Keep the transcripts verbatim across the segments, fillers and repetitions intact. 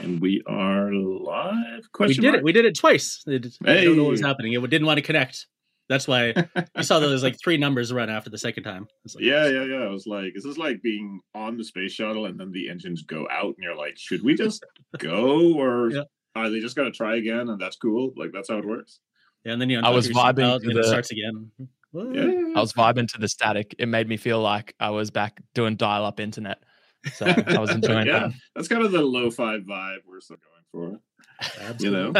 And we are live. We Question did mark? it. We did it twice. It, I Hey. don't know what was happening. It didn't want to connect. That's why you saw those like three numbers run after the second time. It's like, Yeah, yeah, yeah. I was like, is this like being on the space shuttle and then the engines go out and you're like, should we just go or Yeah. are they just going to try again and that's cool? Like, that's how it works. Yeah, and then you I was untuck your vibing seatbelt to and it the- starts again. What? Yeah, yeah, I was vibing to the static. It made me feel like I was back doing dial-up internet. So I was enjoying yeah. that. That's kind of the lo-fi vibe we're still going for. You know?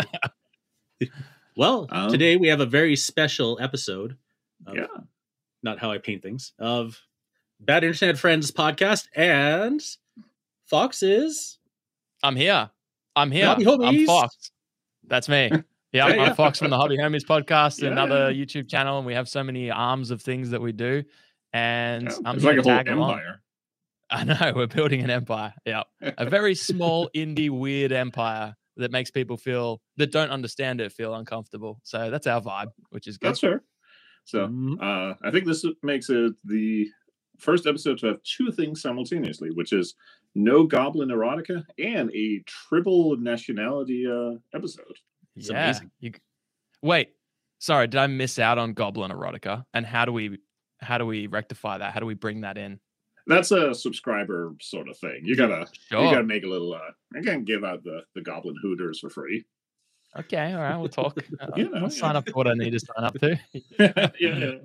Well, Um, today we have a very special episode. Of, Yeah. Not how I paint things. Of Bad Internet Friends podcast, and Fox is I'm here. I'm here. Hobby I'm Homies. Fox. That's me. Yeah, I'm, Yeah, I'm yeah. Fox from the Hobby Homies podcast, Yeah. another YouTube channel, and we have so many arms of things that we do. And Yeah, I'm it's here like a to whole tag along. empire. I know, we're building an empire. Yeah. A very small, indie, weird empire that makes people feel, that don't understand it, feel uncomfortable. So that's our vibe, which is good. That's fair. So Mhm. uh, I think this makes it the first episode to have two things simultaneously, which is no goblin erotica and a triple nationality uh, episode. It's yeah. amazing. You, wait, sorry, did I miss out on Goblin erotica? And how do we, how do we rectify that? How do we bring that in? That's a subscriber sort of thing. You gotta Sure. you gotta make a little. Uh, I can't give out the the goblin hooters for free. Okay, all right, we'll talk. Uh, You know, I'll sign yeah. up for what I need to sign up to. yeah, yeah,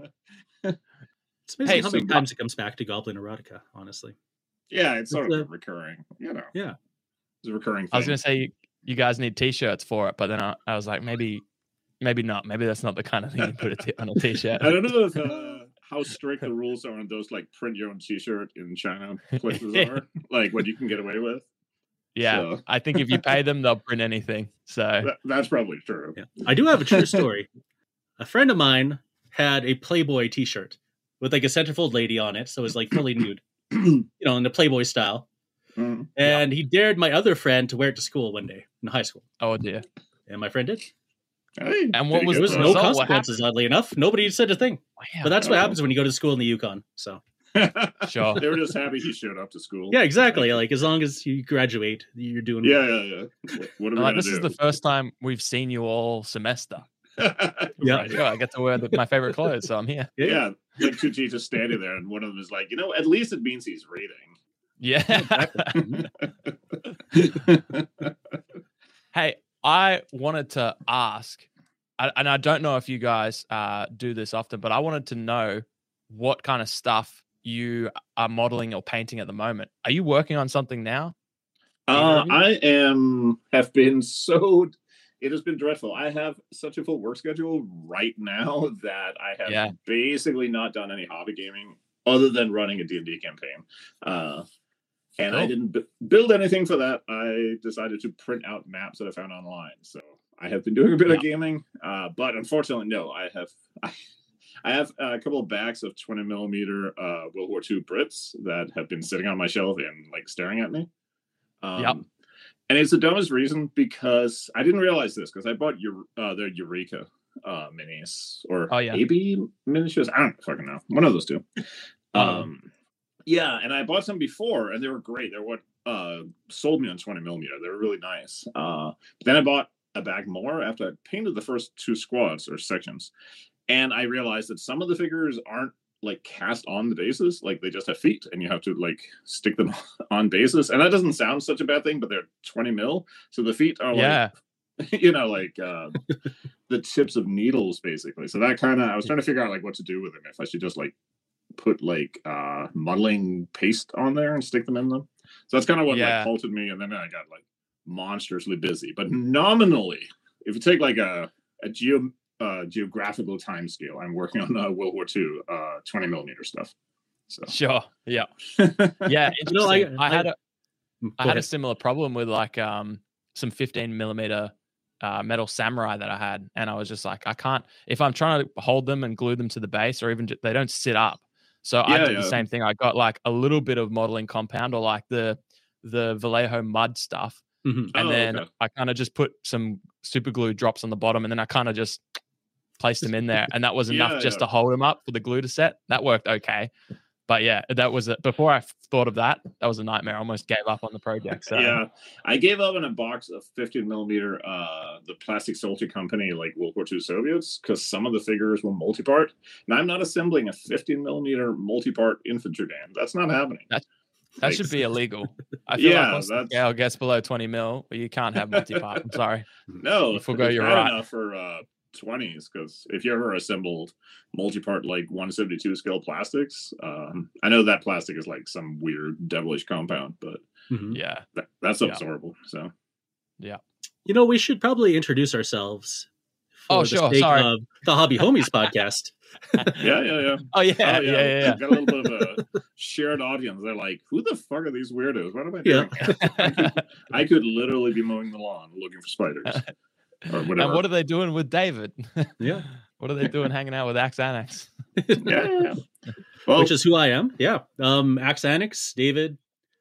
It's amazing Hey, how so many Go- times it comes back to Goblin Erotica, honestly. yeah. It's sort It's of a- a recurring. You know, Yeah. it's a recurring thing. I was going to say you, you guys need T-shirts for it, but then I, I was like, maybe, maybe not. Maybe that's not the kind of thing you put a t- on a T-shirt. I don't know if, uh, how strict the rules are on those like print your own T-shirt in China places are, like what you can get away with. Yeah, So- I think if you pay them, they'll print anything. So That, that's probably true. Yeah. I do have a true story. A friend of mine had a Playboy t-shirt with like a centerfold lady on it. So it was like fully nude, you know, in the Playboy style. Mm. And he dared my other friend to wear it to school one day in high school. oh dear. And my friend did. Hey, And what did he was get There was the the- no result? What consequences, oddly enough. Nobody said a thing. Wow. But that's what Oh. happens when you go to school in the Yukon. So Sure. They were just happy he showed up to school. yeah, exactly. Like as long as you graduate, you're doing Yeah, yeah, yeah. What, what are we like gonna this do? is the first time we've seen you all semester. Yeah. Right. Sure, I get to wear the, my favorite clothes, so I'm here. Yeah, like two teachers standing there, and one of them is like, you know, at least it means he's reading. Yeah. Exactly. Hey, I wanted to ask, I- and I don't know if you guys uh, do this often, but I wanted to know what kind of stuff you are modeling or painting at the moment. Are you working on something now? Uh, Interview? I am have been so. It has been dreadful. I have such a full work schedule right now that I have Yeah. basically not done any hobby gaming other than running a D and D campaign. Uh, and I Cool. didn't b- build anything for that. I decided to print out maps that I found online. So I have been doing a bit of gaming, uh, but unfortunately, no. I have I, I have a couple of bags of twenty millimeter uh, World War Two Brits that have been sitting on my shelf and like staring at me. Um, Yep. And it's the dumbest reason because I didn't realize this because I bought Eu- uh, the Eureka uh, minis or Oh, yeah. A B miniatures. I don't fucking know. One of those two. Um, Um, yeah, and I bought some before and they were great. They're what uh, sold me on twenty millimeter. They were really nice. Uh, but then I bought a bag more after I painted the first two squads or sections. And I realized that some of the figures aren't like cast on the bases, like they just have feet and you have to like stick them on bases. And that doesn't sound such a bad thing, but they're twenty mil. So the feet are Yeah. like, you know, like uh, the tips of needles basically. So that kind of, I was trying to figure out like what to do with them. If I should just like put like uh, modeling paste on there and stick them in them. So that's kind of what Yeah. like halted me. And then I got like monstrously busy, but nominally, if you take like a, a geo, uh, geographical time scale, I'm working on uh, World War Two uh, twenty millimeter stuff. So Sure. Yeah. Yeah. You know, I- interesting. I, had I- a Go I had a ahead. similar problem with like um some fifteen millimeter uh, metal samurai that I had, and I was just like, I can't if I'm trying to hold them and glue them to the base, or even ju- they don't sit up. So I Yeah, did yeah. the same thing. I got like a little bit of modeling compound or like the the Vallejo mud stuff, Mhm. and Oh, then okay. I kind of just put some super glue drops on the bottom, and then I kind of just placed them in there, and that was enough Yeah, just yeah. to hold them up for the glue to set. That worked okay. but yeah, that was a, before I thought of that. That was a nightmare. I almost gave up on the project. So. Yeah, I gave up on a box of fifteen millimeter, uh, the Plastic Soldier Company, like World War Two Soviets, because some of the figures were multi-part, and I'm not assembling a fifteen millimeter multi-part infantry band. That's not happening. That, that Like, should be illegal. I feel Yeah, like once the that's- scale gets below twenty mil, you can't have multi-part. I'm sorry. No, You forgo it's your bad right. enough for uh, twenties, because if you ever assembled multi-part like one seventy-two scale plastics, um, I know that plastic is like some weird devilish compound, but Mhm. Yeah. that, that's Yeah. absorbable. So You know, we should probably introduce ourselves. Oh, the sure, sake sorry. Of the Hobby Homies podcast. yeah, yeah, yeah. Oh yeah, Oh, yeah, yeah, yeah. We've got a little bit of a shared audience. They're like, "Who the fuck are these weirdos? What am I Yeah. doing?" I, could, I could literally be mowing the lawn looking for spiders or whatever. And what are they doing with David? Yeah. What are they doing hanging out with Axe Annex? yeah, yeah, yeah. Well, Which is who I am. Yeah. Um, Axe Annex, David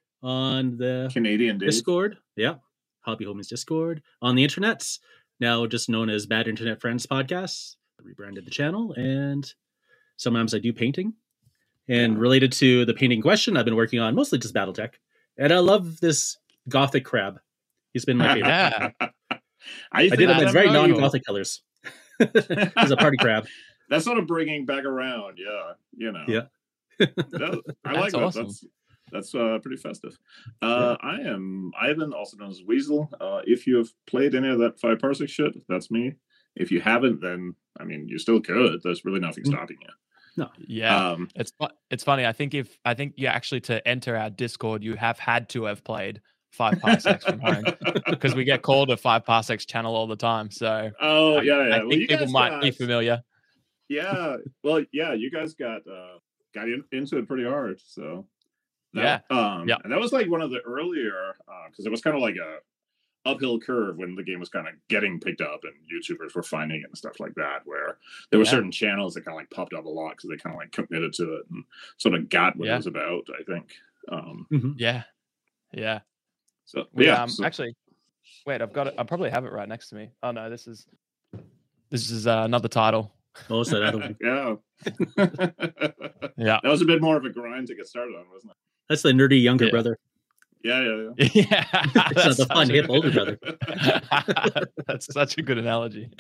on the Canadian Dave. Discord. Yeah. Hobby Homies Discord. On the internets, now just known as Bad Internet Friends Podcasts. Rebranded the channel, and sometimes I do painting. And Yeah. related to the painting question, I've been working on mostly just Battletech. And I love this gothic crab. He's been my favorite. Yeah. I, I used to did him have in very no- non-gothic colors. He's a party crab. That's sort of bringing back around. Yeah, you know. Yeah. That- I like That's that. awesome. That's that's uh, pretty festive. Uh, I am Ivan, also known as Weasel. Uh, if you have played any of that five parsec shit, that's me. If you haven't, then I mean, you still could. There's really nothing Mm. stopping you. Yeah. Um, It's fu- it's funny. I think if I think you actually to enter our Discord, you have had to have played five parsecs from home because we get called a five parsecs channel all the time. So oh I, yeah, yeah. I Well, think you people guys might be got- familiar. Yeah. Well, yeah. You guys got uh, got in, into it pretty hard. So Yeah. that, Um, Yeah. And that was like one of the earlier because it was kind of like a uphill curve when the game was kind of getting picked up and YouTubers were finding it and stuff like that, where there were Yeah. certain channels that kind of like popped up a lot because they kind of like committed to it and sort of got what Yeah. it was about, I think. Um, Mhm. Yeah. Yeah. so We, yeah, um, so- actually, wait, I've got it. I probably have it right next to me. Oh no, this is this is uh, another title. Oh, so that'll, yeah. Yeah. That was a bit more of a grind to get started on, wasn't it? that's the nerdy younger Yeah. brother. Yeah, yeah, yeah. Yeah. It's not That's the fun such a- hip older brother. That's such a good analogy.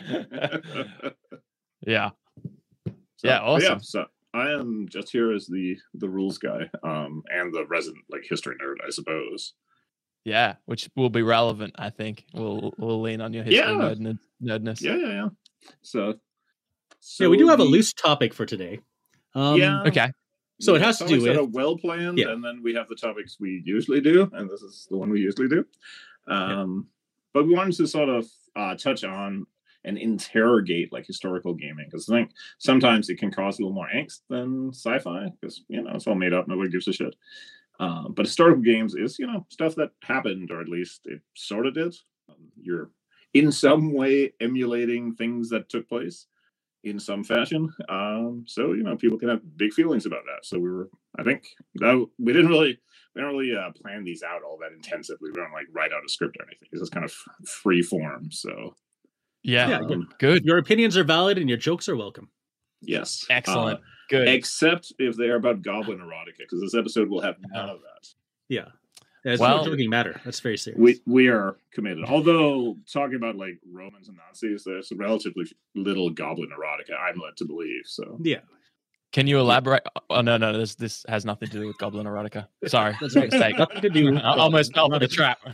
Yeah. So, Yeah, but awesome. so I am just here as the the rules guy, um, and the resident like history nerd, I suppose. Yeah, which will be relevant, I think. We'll we'll lean on your history Yeah. nerd, nerdness. Yeah, yeah, yeah. So, so Yeah, we do have a the- loose topic for today. Um, Yeah. Okay. So it the has to do topics that with- are well planned, Yeah. and then we have the topics we usually do, and this is the one we usually do. Um, But we wanted to sort of uh, touch on and interrogate like historical gaming, because I think sometimes it can cause a little more angst than sci-fi, because you know it's all made up, nobody gives a shit. Um, but historical games is you know stuff that happened, or at least it sort of did. Um, you're in some way emulating things that took place in some fashion. Um, so you know, people can have big feelings about that. So we were, I think, that we didn't really, we don't really uh, plan these out all that intensively. We don't like write out a script or anything. It's just kind of free form. So Yeah. Yeah, um, Good. Your opinions are valid and your jokes are welcome. yes, Excellent. Uh, Good. except if they are about goblin erotica, because this episode will have none of that. Yeah. It's Well- not a joking matter. That's very serious. We we are committed. Although talking about like Romans and Nazis, there's relatively little goblin erotica. I'm led to believe. So yeah. Can you elaborate? Oh no, no, this this has nothing to do with Goblin Erotica. Sorry, That's my right. mistake. Nothing to do. I almost fell for the Erotica.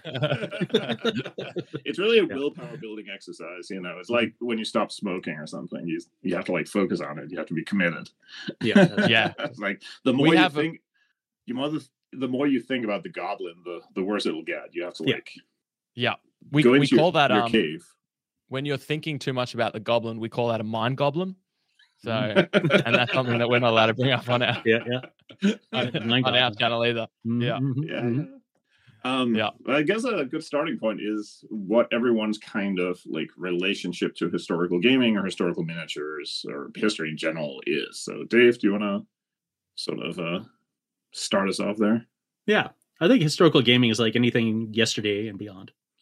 trap. it's really a willpower building exercise. You know, it's like when you stop smoking or something. You you have to like focus on it. You have to be committed. Yeah. Yeah. It's like the more We you have a- think, you mother, the more you think about the goblin, the the worse it'll get. You have to Yeah. like Yeah, we go we into call your, that your um cave. when you're thinking too much about the goblin, we call that a mind goblin. So, Mm-hmm. and that's something that we're not allowed to bring up on our Yeah. Yeah. on, Mind on our goblin. channel either. Yeah. Mhm, yeah. mhm. Um, Yeah. I guess a good starting point is what everyone's kind of like relationship to historical gaming or historical miniatures or history in general is. So, Dave, do you want to sort of uh, start us off there? Yeah. I think historical gaming is like anything yesterday and beyond.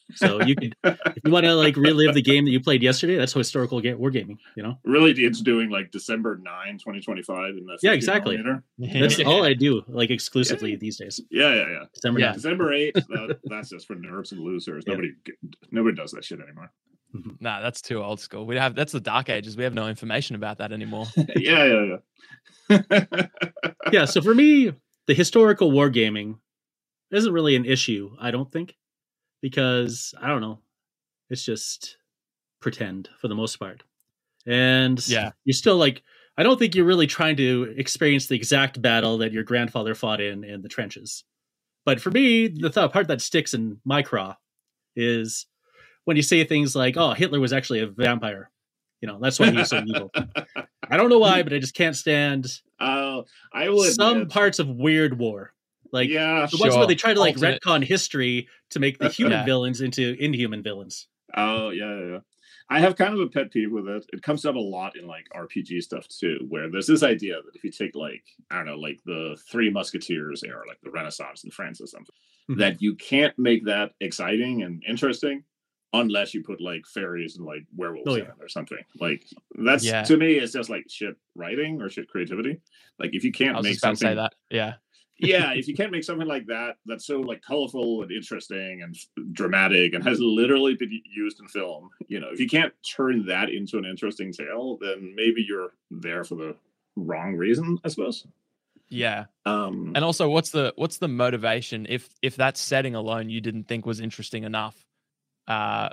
So you could, if you want to like relive the game that you played yesterday, that's historical game wargaming. You know, really, it's doing like December ninth, twenty twenty-five in the yeah, exactly. millimeter. That's Yeah. all I do, like exclusively Yeah. these days. Yeah, yeah, yeah. December Yeah. ninth. December eighth. That, that's just for nerds and losers. Yeah. Nobody, nobody does that shit anymore. Nah, that's too old school. We have that's the dark ages. We have no information about that anymore. yeah, yeah, yeah. Yeah. So for me, the historical wargaming isn't really an issue, I don't think, because I don't know, it's just pretend for the most part, and Yeah. you're still like, I don't think you're really trying to experience the exact battle that your grandfather fought in in the trenches. But for me, the th- part that sticks in my craw is when you say things like, "Oh, Hitler was actually a vampire." You know, that's why he was so evil. I don't know why, but I just can't stand Uh, I will some admit, parts of Weird War. Like yeah. the ones where Sure. they try to like Alternate- retcon history to make the human Yeah. villains into inhuman villains. Oh, yeah, yeah, yeah. I have kind of a pet peeve with it. It comes up a lot in like R P G stuff too, where there's this idea that if you take like, I don't know, like the Three Musketeers era, like the Renaissance in France or something, Mhm. that you can't make that exciting and interesting unless you put like fairies and like werewolves Oh, in yeah. it or something. Like that's Yeah. to me, it's just like shit writing or shit creativity. Like if you I can't was make just about to say something that. Yeah. yeah, if you can't make something like that that's so like colorful and interesting and dramatic and has literally been used in film, you know, if you can't turn that into an interesting tale, then maybe you're there for the wrong reason, I suppose. Yeah. Um, And also, what's the what's the motivation if if that setting alone you didn't think was interesting enough uh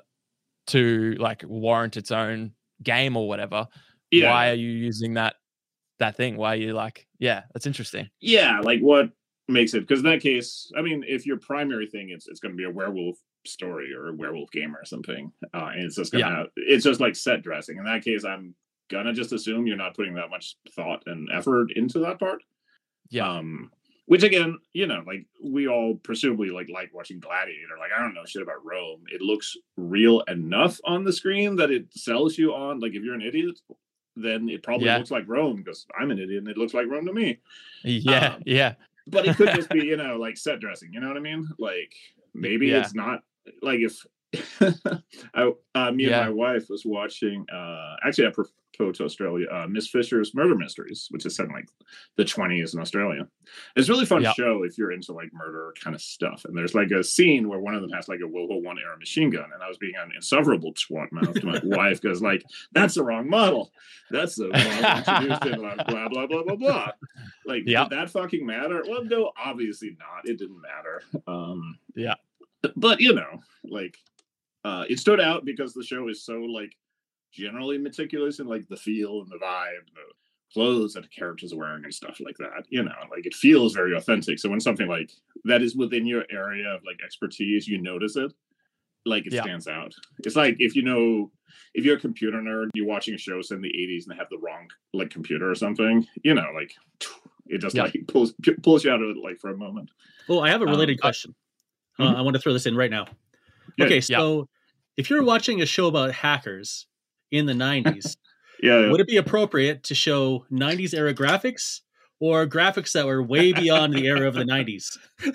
to like warrant its own game or whatever? yeah, Why are you using that that thing? Why are you like, yeah, that's interesting. yeah, like what makes it? Because in that case, I mean, if your primary thing is it's going to be a werewolf story or a werewolf game or something, uh, and it's just gonna Yeah. have, it's just like set dressing. In that case, I'm gonna just assume you're not putting that much thought and effort into that part. Yeah. Um, which again, you know, like we all presumably like like watching Gladiator. Like I don't know shit about Rome. It looks real enough on the screen that it sells you on. Like if you're an idiot, then it probably Yeah. looks like Rome because I'm an idiot and it looks like Rome to me. Yeah. um, yeah. But it could just be, you know, like set dressing. You know what I mean? Like maybe Yeah. it's not like if I, uh, me Yeah. and my wife was watching. Uh, actually, I prefer to Australia. Uh, Miss Fisher's Murder Mysteries, which is set in like the twenties in Australia. It's a really fun Yeah. show if you're into like murder kind of stuff. And there's like a scene where one of them has like a World War One era machine gun, and I was being an insufferable twat mouth to my wife because like that's the wrong model. That's the model introduced in like blah blah blah blah blah. Like Yeah. did that fucking matter? Well, no, obviously not. It didn't matter. Um, Yeah. but you know, like uh, it stood out because the show is so like generally meticulous in like the feel and the vibe, the clothes that the characters are wearing and stuff like that. You know, like it feels very authentic. So when something like that is within your area of like expertise, you notice it. Like it Yeah. stands out. It's like if you know, if you're a computer nerd, you're watching a show set in the eighties and they have the wrong like computer or something. You know, like it just Yeah. like pulls pulls you out of it like for a moment. Oh, I have a related Um, question. mhm. Uh, I want to throw this in right now. Yeah, Okay, so if you're watching a show about hackers in the nineties, Yeah, yeah. would it be appropriate to show nineties era graphics or graphics that were way beyond the era of the nineties?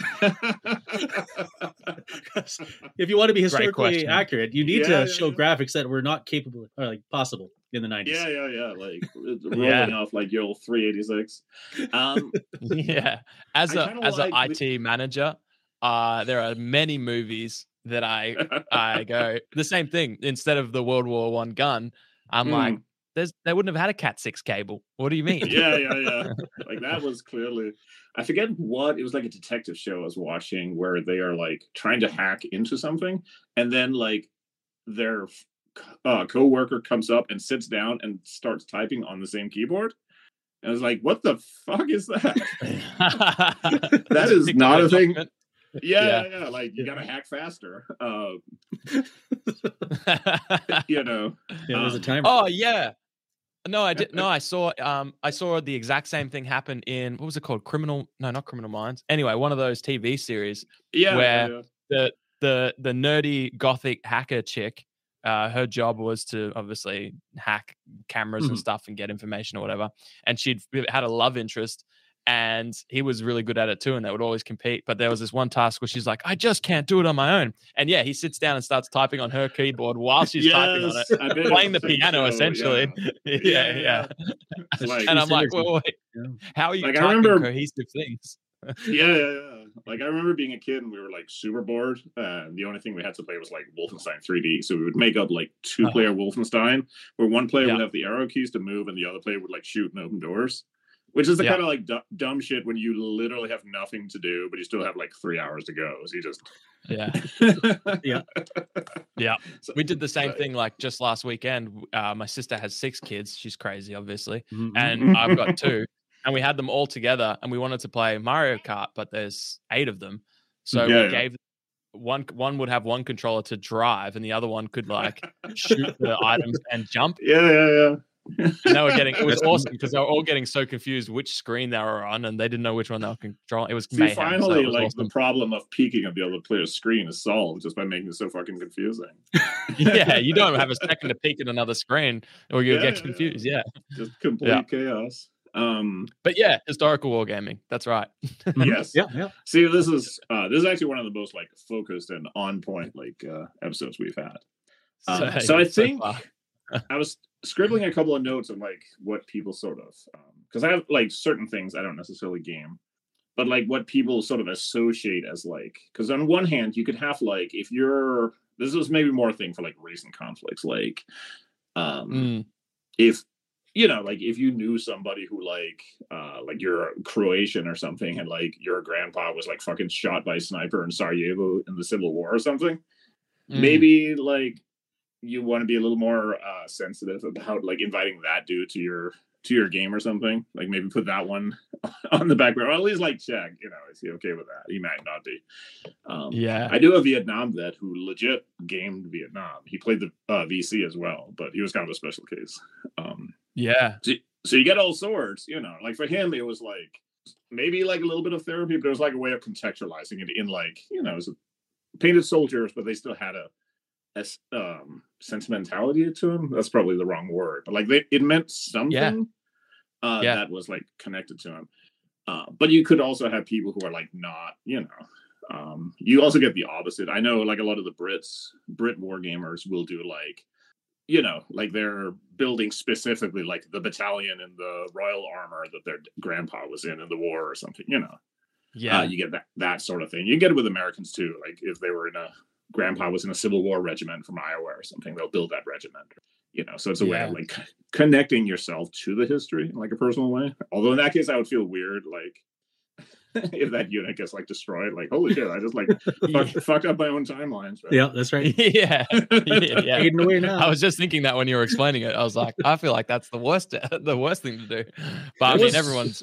If you want to be historically question. accurate, you need Yeah, to yeah, show yeah. graphics that were not capable or like possible in the nineties. Yeah, yeah, yeah. Like it's rolling Yeah. off like your old three eighty-six. Um, Yeah. As I a kinda as an like I T manager, uh, there are many movies that I I go the same thing. Instead of the World War One gun, I'm like, Mm. there's they wouldn't have had a Cat six cable. What do you mean? yeah, yeah, yeah. Like that was clearly. I forget what it was like a detective show I was watching where they are like trying to hack into something, and then like their uh, co-worker comes up and sits down and starts typing on the same keyboard. And I was like, "What the fuck is that?" that is not a thing. Yeah, Yeah. yeah, yeah. Like you gotta hack faster. Uh, you know. Yeah, there's a Um, timer. Oh yeah. No, I did. No, I saw. Um, I saw the exact same thing happen in what was it called? Criminal? No, not Criminal Minds. Anyway, one of those T V series. Yeah, Where- yeah, yeah. the the the nerdy gothic hacker chick. Uh, her job was to obviously hack cameras and Mhm. stuff and get information or whatever. And she'd had a love interest, and he was really good at it too, and they would always compete. But there was this one task where she's like, I just can't do it on my own. And yeah, he sits down and starts typing on her keyboard while she's Yes, typing on I bet it, it playing the was a piano show, essentially. yeah. Yeah, yeah. yeah. Like, And I'm like, synergy. wait, wait, Yeah. how are you Like, I typing remember- cohesive things? yeah, yeah, yeah. Like I remember being a kid and we were like super bored. Uh, the only thing we had to play was like Wolfenstein three D. So we would make up like two player Uh-huh. Wolfenstein, where one player Yeah. would have the arrow keys to move and the other player would like shoot and open doors. Which is the Yeah. kind of like d- dumb shit when you literally have nothing to do, but you still have like three hours to go. So you just Yeah. Yeah. Yeah. So- We did the same Right. thing like just last weekend. Uh, my sister has six kids. She's crazy, obviously. Mhm. And I've got two. And we had them all together and we wanted to play Mario Kart, but there's eight of them. So Yeah, we yeah. gave one one would have one controller to drive and the other one could like shoot the items and jump. Yeah, yeah, yeah. And they were getting it was awesome because they were all getting so confused which screen they were on and they didn't know which one they were controlling. It was See, mayhem. so finally, it was like awesome. the problem of peeking at the other player's screen is solved just by making it so fucking confusing. Yeah, you don't have a second to peek at another screen or you'll Yeah, get yeah. confused. Yeah. Just complete Yeah. chaos. Um, But yeah, historical wargaming. That's right. yes. Yeah, yeah. See, this is uh, this is actually one of the most like focused and on point like uh, episodes we've had. Um, so I think far. I was scribbling a couple of notes on like what people sort of because I have like certain things I don't necessarily game, but like what people sort of associate as like because on one hand you could have like if you're this was maybe more a thing for like recent conflicts like um Mm, if you know like if you knew somebody who like uh like you're Croatian or something and like your grandpa was like fucking shot by a sniper in Sarajevo in the Civil War or something mm. maybe like you want to be a little more uh sensitive about like inviting that dude to your to your game or something like maybe put that one on the back burner or at least like check you know is he okay with that he might not be um Yeah. I do a Vietnam vet who legit gamed Vietnam he played the uh, V C as well but he was kind of a special case um Yeah. so, so you get all sorts you know like for him it was like maybe like a little bit of therapy but it was like a way of contextualizing it in like you know it was painted soldiers but they still had a as um sentimentality to him that's probably the wrong word but like they, it meant something Yeah. uh Yeah. that was like connected to him uh but you could also have people who are like not you know um you also get the opposite I know like a lot of the brits brit war gamers will do like you know like they're building specifically like the battalion in the royal armor that their grandpa was in in the war or something you know Yeah. uh, you get that that sort of thing you get it with Americans too like if they were in a grandpa was in a Civil War regiment from Iowa or something they'll build that regiment you know so it's a way of Yeah. like c- connecting yourself to the history in like a personal way although in that case I would feel weird like if that unit gets like destroyed like holy shit I just like fuck, fucked up my own timelines right? Yeah, that's right. yeah. Yeah. yeah. Fading away now. I was just thinking that when you were explaining it, I was like, I feel like that's the worst, the worst thing to do. But I There mean, was- everyone's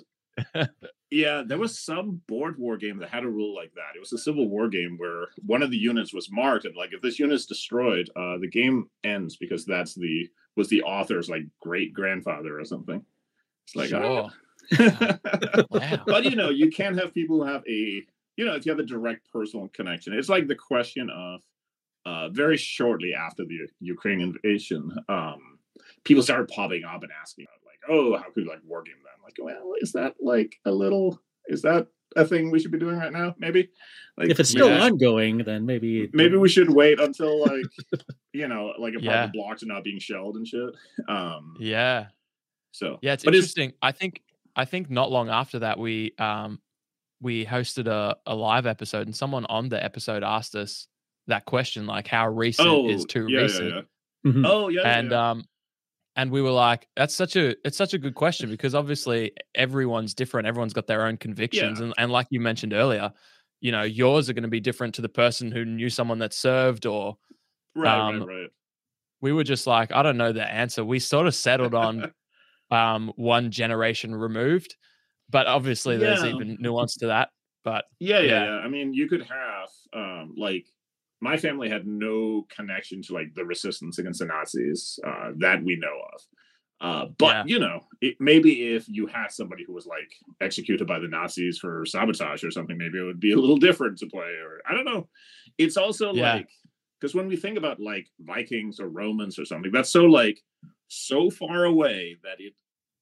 Yeah, there was some board war game that had a rule like that. It was a Civil War game where one of the units was marked, and like if this unit is destroyed, uh, the game ends because that's the was the author's like great grandfather or something. It's like, sure. ah. Wow. But you know, you can have people who have a you know if you have a direct personal connection. It's like the question of uh, very shortly after the Ukraine invasion, um, people started popping up and asking like, "Oh, how could you like war game that?" I'm like, well, is that like a little? Is that a thing we should be doing right now? Maybe. Like, If it's still Yeah. ongoing, then maybe maybe we should wait until like you know, like a part Yeah. of the blocks are not being shelled and shit. Um, Yeah. so Yeah. It's but it's interesting. I think, I think not long after that, we, um, we hosted a, a live episode and someone on the episode asked us that question, like how recent oh is too yeah, recent? yeah, yeah. Mhm. Oh yeah, and yeah. um and we were like that's such a it's such a good question because obviously everyone's different, everyone's got their own convictions, Yeah. and, and like you mentioned earlier, you know, yours are going to be different to the person who knew someone that served, or right, um, right, right. we were just like, I don't know the answer. We sort of settled on um one generation removed, but obviously there's Yeah. even nuance to that. But Yeah, yeah, Yeah. yeah. I mean, you could have um like my family had no connection to like the resistance against the Nazis uh, that we know of. Uh, but Yeah. you know, it, maybe if you had somebody who was like executed by the Nazis for sabotage or something, maybe it would be a little different to play. Or I don't know. It's also Yeah. like because when we think about like Vikings or Romans or something, that's so like so far away that it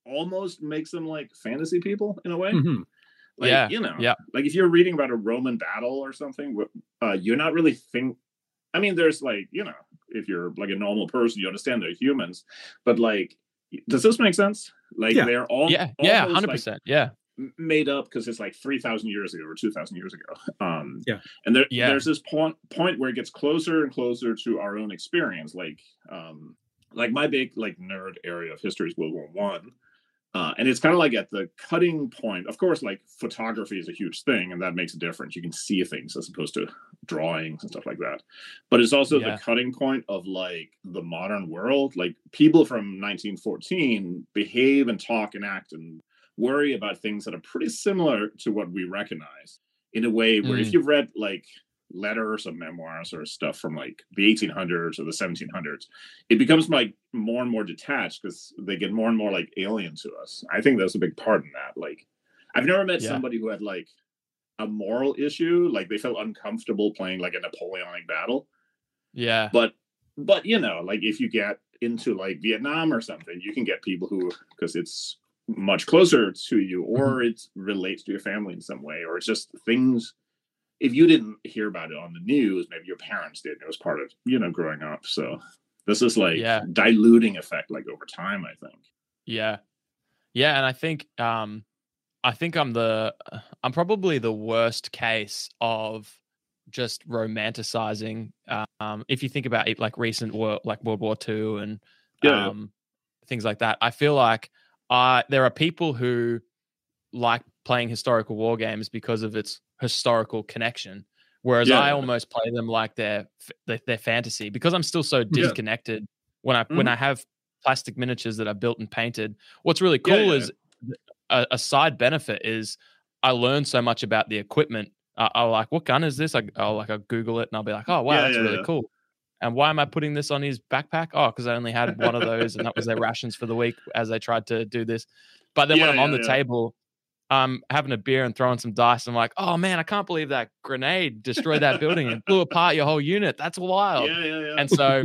almost makes them like fantasy people in a way. Mhm. Like, Yeah, you know, yeah. like if you're reading about a Roman battle or something, uh, you're not really think. I mean, there's like, you know, if you're like a normal person, you understand they're humans, but like, does this make sense? Like Yeah. they're all Yeah, yeah, almost, hundred like, percent. Yeah, m- made up because it's like three thousand years ago or two thousand years ago. Um, Yeah. and there, Yeah. there's this point point where it gets closer and closer to our own experience. Like, um, like my big like nerd area of history is World War One. Uh, and it's kind of like at the cutting point. Of course, like photography is a huge thing, and that makes a difference. You can see things as opposed to drawings and stuff like that. But it's also Yeah. the cutting point of like the modern world. Like people from nineteen fourteen behave and talk and act and worry about things that are pretty similar to what we recognize in a way where if Mm. you've read like letters or memoirs or stuff from like the eighteen hundreds or the seventeen hundreds, it becomes like more and more detached because they get more and more like alien to us. I think that's a big part in that. Like, I've never met Yeah. somebody who had like a moral issue, like they felt uncomfortable playing like a Napoleonic battle. yeah, But, but you know, like if you get into like Vietnam or something, you can get people who, because it's much closer to you, or it relates to your family in some way, or it's just things. If you didn't hear about it on the news, maybe your parents did. It was part of, you know, growing up. So this is like Yeah. diluting effect, like over time, I think. yeah, yeah. And I think, um, I think I'm the, I'm probably the worst case of just romanticizing. Um, if you think about it, like recent world, like World War Two and Yeah. um, things like that, I feel like I there are people who like playing historical war games because of its historical connection, whereas Yeah. I almost play them like they're they're, they're fantasy because I'm still so disconnected when I when Mhm. I have plastic miniatures that I built and painted. What's really Yeah, cool yeah, is a, a side benefit is I learn so much about the equipment. Uh, I'll like, what gun is this? I, I'll like, I'll Google it and I'll be like, oh wow, Yeah, that's yeah, really yeah. cool. And why am I putting this on his backpack? Oh, because I only had one of those, and that was their rations for the week as they tried to do this. But then when Yeah, I'm on yeah, the yeah. table, um, having a beer and throwing some dice, I'm like, oh man, I can't believe that grenade destroyed that building and blew apart your whole unit. That's wild. Yeah, yeah, yeah. And so,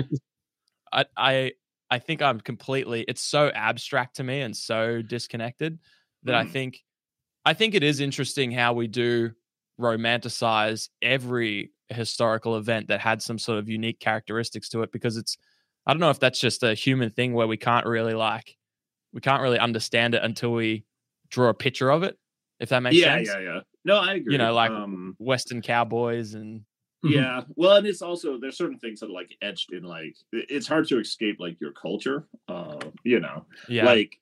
I, I, I think I'm completely. It's so abstract to me and so disconnected that I Mm. think, I think it is interesting how we do romanticize every historical event that had some sort of unique characteristics to it, because it's, I don't know if that's just a human thing where we can't really like, we can't really understand it until we draw a picture of it, if that makes yeah, sense. yeah, yeah. No, I agree. You know, like um, Western cowboys and yeah. Well, and it's also there's certain things that are like etched in like it- it's hard to escape like your culture. Uh, you know, yeah, like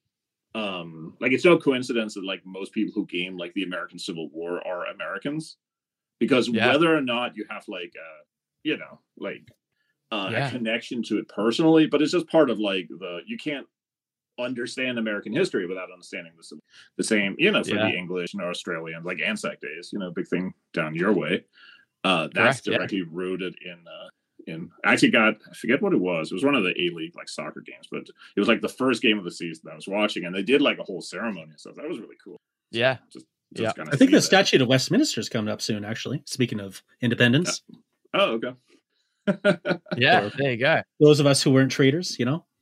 um like it's no coincidence that like most people who game like the American Civil War are Americans, because Yeah. whether or not you have like uh you know like uh, Yeah. a connection to it personally, but it's just part of like the you can't understand American history without understanding the the same, you know, for Yeah. the English and Australian, like Anzac days, you know, big thing down your way. Uh, that's Correct, yeah. directly rooted in uh, in. I actually got I forget what it was. It was one of the A League like soccer games, but it was like the first game of the season that I was watching, and they did like a whole ceremony and stuff. That was really cool. yeah, Just, Yeah. just kinda I think see the that. Statute of Westminster is coming up soon, actually. Speaking of independence, Oh, okay. yeah. There you go. those of us who weren't traitors, you know?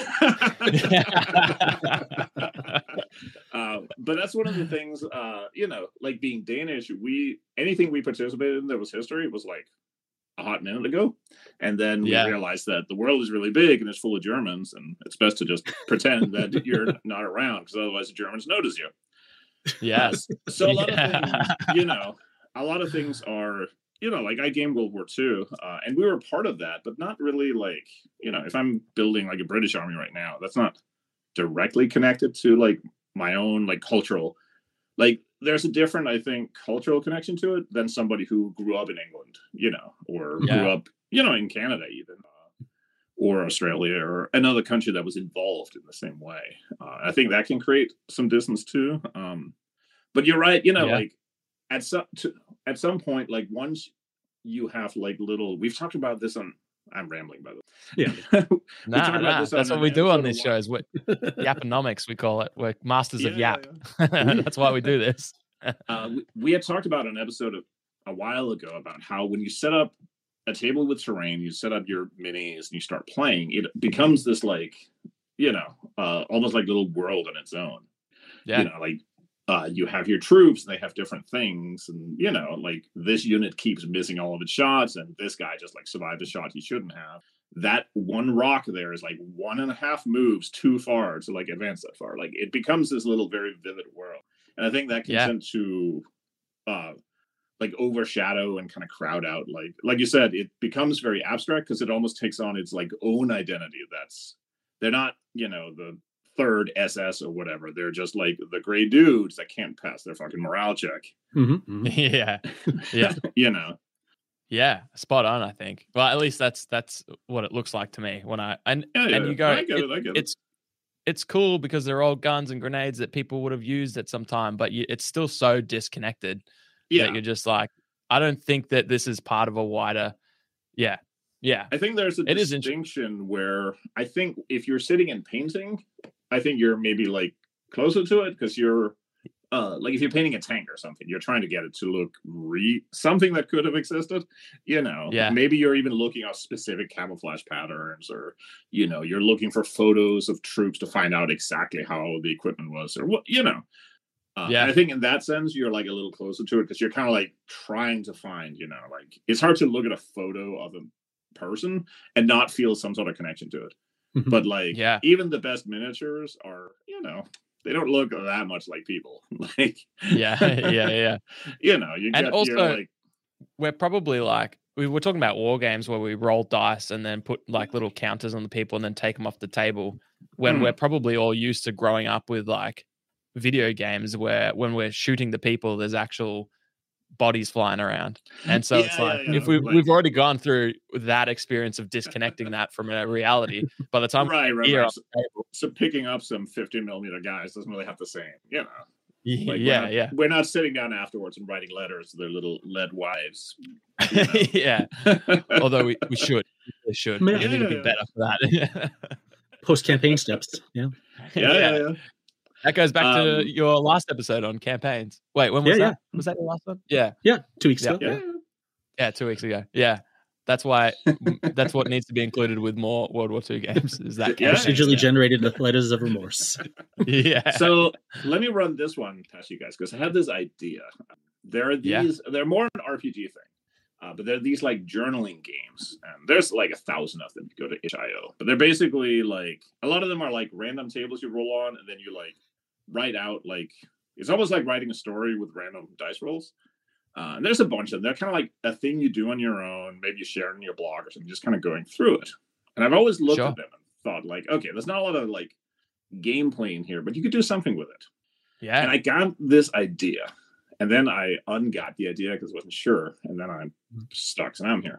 uh, but that's one of the things, uh, you know, like being Danish, we anything we participated in that was history was like a hot minute ago, and then we Yeah. realized that the world is really big and it's full of Germans, and it's best to just pretend that you're not around, because otherwise the Germans notice you. Yes. Uh, so a lot Yeah. of things, you know, a lot of things are, you know, like I gamed World War Two, uh, and we were part of that, but not really like, you know, if I'm building like a British army right now, that's not directly connected to like my own like cultural, like there's a different, I think, cultural connection to it than somebody who grew up in England, you know, or Yeah. grew up, you know, in Canada even, uh, or Australia or another country that was involved in the same way. Uh, I think that can create some distance too. Um, but you're right, you know, Yeah. like at some to, at some point, like once you have like little, we've talked about this on. I'm rambling by the way. Yeah. We Nah, talked about nah, this that's on what an we do on episode this of show. one- Is what Yaponomics we call it. We're masters of Yeah, yap. yeah, That's why we do this. Uh, we, we had talked about an episode of, a while ago about how when you set up a table with terrain, you set up your minis and you start playing, it becomes this like you know, uh, almost like a little world on its own. Yeah. You know, like uh, you have your troops, and they have different things, and you know, like this unit keeps missing all of its shots, and this guy just like survived a shot he shouldn't have. That one rock there is like one and a half moves too far to like advance that far. Like it becomes this little very vivid world, and I think that can Yeah. tend to uh like overshadow and kind of crowd out, like like you said, it becomes very abstract because it almost takes on its like own identity. That's they're not, you know, the third S S or whatever. They're just like the gray dudes that can't pass their fucking morale check. Mm-hmm. yeah. Yeah. You know. Yeah, spot on. I think. Well, at least that's that's what it looks like to me when I and Yeah, yeah. and you go. I get it- it. I get it. it's it's cool because they're all guns and grenades that people would have used at some time, but you, it's still so disconnected Yeah. that you're just like, I don't think that this is part of a wider. Yeah, yeah, I think there's a It is int- distinction where I think if you're sitting and painting, I think you're maybe like closer to it because you're uh like if you're painting a tank or something, you're trying to get it to look re something that could have existed, you know. Yeah. Maybe you're even looking at specific camouflage patterns, or you know, you're looking for photos of troops to find out exactly how the equipment was, or what, you know. Uh, Yeah. and I think in that sense, you're like a little closer to it because you're kind of like trying to find, you know, like it's hard to look at a photo of a person and not feel some sort of connection to it. Mhm. But like, Yeah. even the best miniatures are, you know, they don't look that much like people. Like, yeah, yeah, yeah. you know, you And get also- your like, We're probably like we were talking about war games where we roll dice and then put like little counters on the people and then take them off the table. When Mm. we're probably all used to growing up with like video games where when we're shooting the people, there's actual bodies flying around. And so it's Yeah, like yeah, yeah. if we Like- we've already gone through that experience of disconnecting that from a reality, by the time right, right, we're right. on So, the table, so picking up some fifteen millimeter guys doesn't really have the same, you know. Like we're yeah, not, yeah. We're not sitting down afterwards and writing letters to their little lead wives. you know. yeah. Although we, we should. We should. Yeah, I need to yeah, be yeah. better for that. Post campaign steps. Yeah. yeah, yeah, yeah. That goes back to Um, your last episode on campaigns. Wait, when was Yeah, that? Was that your last one? Yeah. Yeah. Two weeks Yeah. ago. Yeah. Yeah, two weeks ago. Yeah. That's why that's what needs to be included with more World War Two games is that Yeah. campaign. Procedurally generated letters of remorse. Yeah. So let me run this one past you guys because I have this idea. There are Yeah. these, they're more an R P G thing, uh, but they're these like journaling games, and there's like a thousand of them. You go to itch dot io, but they're basically like a lot of them are like random tables you roll on, and then you like write out like it's almost like writing a story with random dice rolls. Uh, and there's a bunch of them. They're kind of like a thing you do on your own. Maybe you share it in your blog or something, just kind of going through it. And I've always looked Sure. at them and thought like, okay, there's not a lot of like gameplay in here, but you could do something with it. Yeah. And I got this idea, and then I ungot the idea because I wasn't sure, and then I'm stuck, so now I'm here.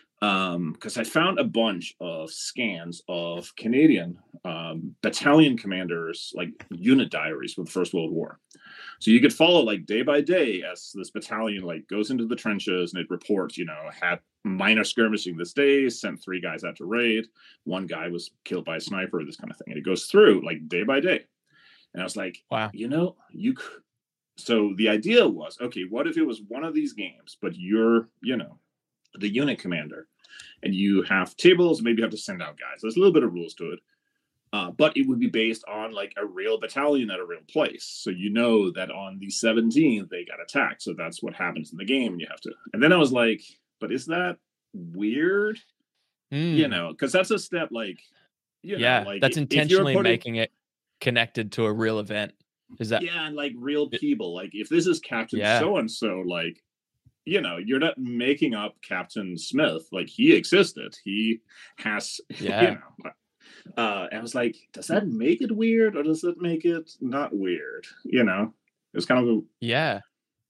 Um, because I found a bunch of scans of Canadian um, battalion commanders, like unit diaries from the First World War. So you could follow like day by day as this battalion like goes into the trenches and it reports, you know, had minor skirmishing this day, sent three guys out to raid, one guy was killed by a sniper, this kind of thing. And it goes through like day by day. And I was like, Wow. you know, you could. So the idea was, okay, what if it was one of these games, but you're, you know, the unit commander, and you have tables, maybe you have to send out guys. There's a little bit of rules to it, uh, but it would be based on like a real battalion at a real place. So you know that on the seventeenth they got attacked, so that's what happens in the game. And you have to. And then I was like, but is that weird? Mm. You know, because that's a step like, you yeah. know, like that's if- if you're intentionally putting- making it connected to a real event. Is that yeah, and like real people. Like if this is Captain Yeah. so and so, like, you know, you're not making up Captain Smith. Like he existed. He has, Yeah. you know. Uh, and I was like, does that make it weird or does it make it not weird? You know, it's kind of a, yeah.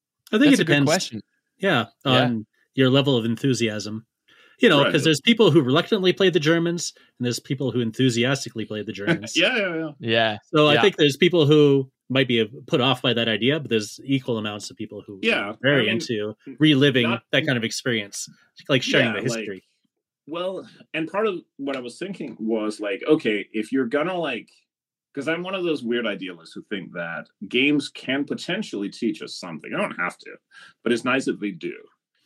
I think That's it a good depends. question. Yeah, Yeah. on your level of enthusiasm. You know, Right. because there's people who reluctantly play the Germans, and there's people who enthusiastically play the Germans. yeah, yeah, yeah. Yeah. So Yeah. I think there's people who might be put off by that idea, but there's equal amounts of people who Yeah, are very I mean, into reliving not- that kind of experience, like sharing Yeah, the history. like- Well, and part of what I was thinking was like, okay, if you're gonna like, because I'm one of those weird idealists who think that games can potentially teach us something. I don't have to, but it's nice if they do.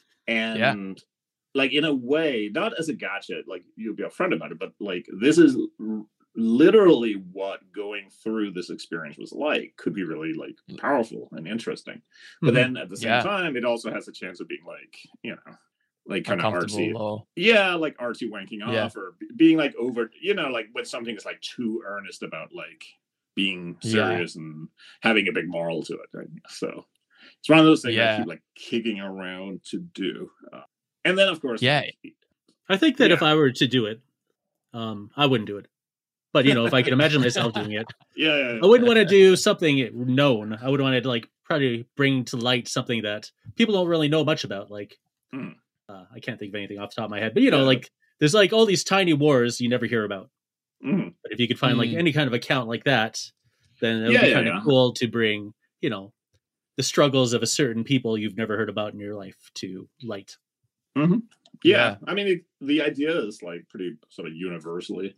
And like in a way, not as a gotcha, like you'll be upfront about it, but like this is literally what going through this experience was like could be really like powerful and interesting. But Mhm. then at the same Yeah. time, it also has a chance of being like, you know, like kind of Uncomfortable artsy. or Yeah, like artsy wanking Yeah. off or b- being like over, you know, like when something is like too earnest about like being Yeah. serious and having a big moral to it. Right? So it's one of those things I Yeah. keep like kicking around to do. Uh, and then of course, Yeah. like, I think that if Yeah. I were to do it, um, I wouldn't do it. But you know, if I could imagine myself doing it, yeah, yeah, yeah. I wouldn't want to do something known. I would want to like probably bring to light something that people don't really know much about. Like, Hmm. uh, I can't think of anything off the top of my head, but you know, Yeah. like there's like all these tiny wars you never hear about. Mhm. But if you could find like Mm. any kind of account like that, then it would Yeah, be yeah, kind of yeah. cool to bring, you know, the struggles of a certain people you've never heard about in your life to light. Yeah, Yeah. I mean, it, the idea is like pretty sort of universally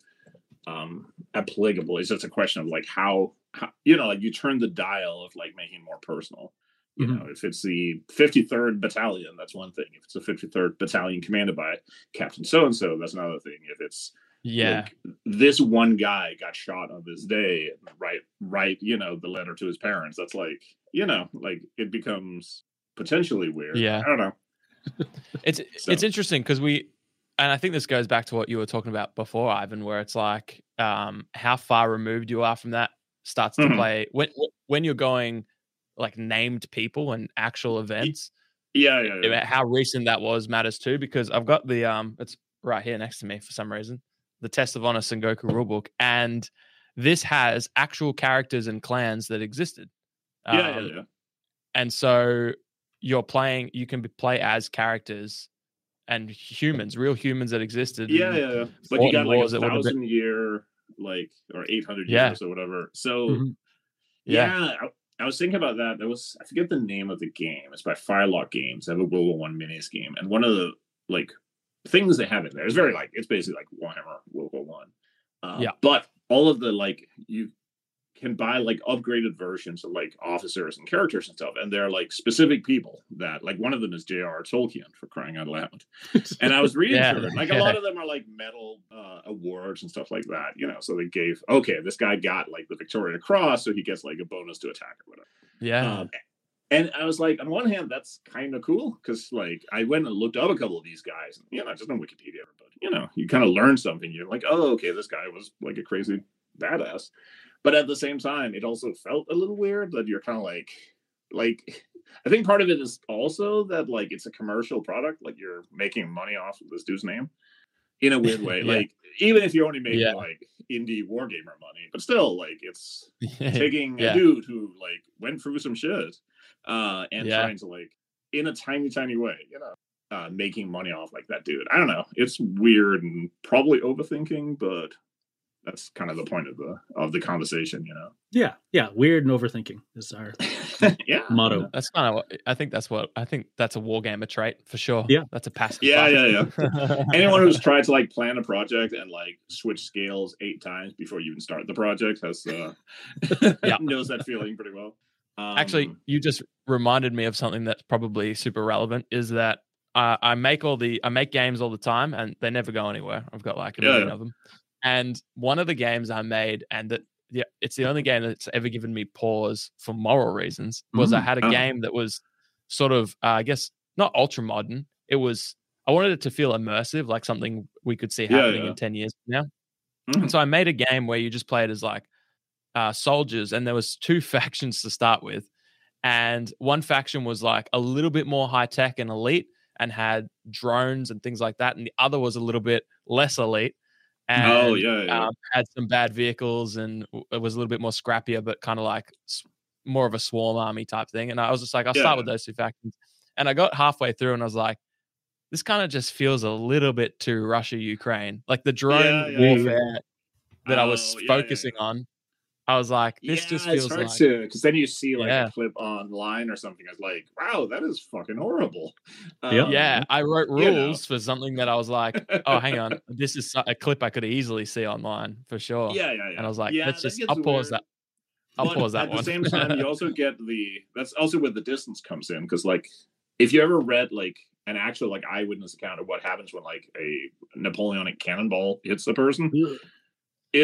um applicable. It's just a question of like how, how you know, like you turn the dial of like making it more personal. You Mhm. know, if it's the fifty-third Battalion, that's one thing. If it's the fifty-third Battalion commanded by Captain So and So, that's another thing. If it's Yeah. like this one guy got shot on this day, and write write you know the letter to his parents. That's like, you know, like it becomes potentially weird. Yeah. I don't know. It's So- it's interesting because we, and I think this goes back to what you were talking about before, Ivan, where it's like um, how far removed you are from that starts to Mhm. play when when you're going like named people and actual events. Yeah, yeah, yeah. About how recent that was matters too, because I've got the um, it's right here next to me for some reason, the Test of Honor Sengoku rulebook, and this has actual characters and clans that existed. Yeah, yeah, Um, yeah. And so you're playing, you can be, play as characters and humans, real humans that existed. Yeah, and yeah, yeah. But fought you got in like wars a that would have been- thousand year, like, or eight hundred Yeah. years or whatever. So, Mhm. Yeah. yeah, I, I was thinking about that. There was, I forget the name of the game. It's by Firelock Games. They have a World War One minis game, and one of the like things they have in there is very like it's basically like Warhammer World War One. Um, Yeah. But all of the like you can buy like upgraded versions of like officers and characters and stuff, and they're like specific people that like one of them is J R R Tolkien, for crying out loud. And I was reading Yeah, through it, like yeah. a lot of them are like medal uh, awards and stuff like that, you know. So they gave okay, this guy got like the Victoria Cross, so he gets like a bonus to attack or whatever. Yeah. Um, and I was like, on one hand, that's kind of cool because like I went and looked up a couple of these guys, and, you know, just on Wikipedia, but you know, you kind of learn something. You're like, oh, okay, this guy was like a crazy badass. But at the same time, it also felt a little weird that you're kind of like, like, I think part of it is also that like it's a commercial product, like you're making money off of this dude's name in a weird way. Yeah. Like even if you're only making Yeah. like indie wargamer money, but still like it's taking Yeah. a dude who like went through some shit uh, and Yeah. trying to like in a tiny, tiny way, you know, uh, making money off like that dude. I don't know. It's weird and probably overthinking, but that's kind of the point of the of the conversation, you know. Yeah, yeah. Weird and overthinking is our yeah. motto. That's kind of what I think. That's what I think. That's a wargamer trait for sure. Yeah. That's a passive. Yeah, yeah, yeah, Anyone who's tried to like plan a project and like switch scales eight times before you even start the project has uh Yeah. knows that feeling pretty well. Um, Actually, you just reminded me of something that's probably super relevant. Is that uh, I make all the I make games all the time, and they never go anywhere. I've got like a Yeah. million of them. And one of the games I made, and that yeah, it's the only game that's ever given me pause for moral reasons, was I Mm, had a oh. game that was sort of, uh, I guess, not ultra modern. It was, I wanted it to feel immersive, like something we could see Yeah, happening yeah. in ten years from now. Mhm. And so I made a game where you just played as like uh, soldiers, and there was two factions to start with. And one faction was like a little bit more high tech and elite and had drones and things like that. And the other was a little bit less elite. And Oh, yeah, yeah. um, had some bad vehicles and w- it was a little bit more scrappier, but kind of like s- more of a swarm army type thing. And I was just like, I'll Yeah. start with those two factions. And I got halfway through and I was like, this kind of just feels a little bit too Russia, Ukraine. Like the drone Yeah, yeah, yeah. warfare that I was Oh, yeah, yeah, focusing yeah. on. I was like, this yeah, just it's feels hard like, to because then you see like Yeah. a clip online or something. It's like, wow, that is fucking horrible. Yep. Um, yeah, I wrote you know. rules for something that I was like, oh, hang on, this is so- a clip I could easily see online for sure. yeah, yeah, yeah. And I was like, yeah, let's that just, gets I'll pause weird. that. I'll But pause that at one. the same time, you also get the that's also where the distance comes in because like if you ever read like an actual like eyewitness account of what happens when like a Napoleonic cannonball hits a person, it's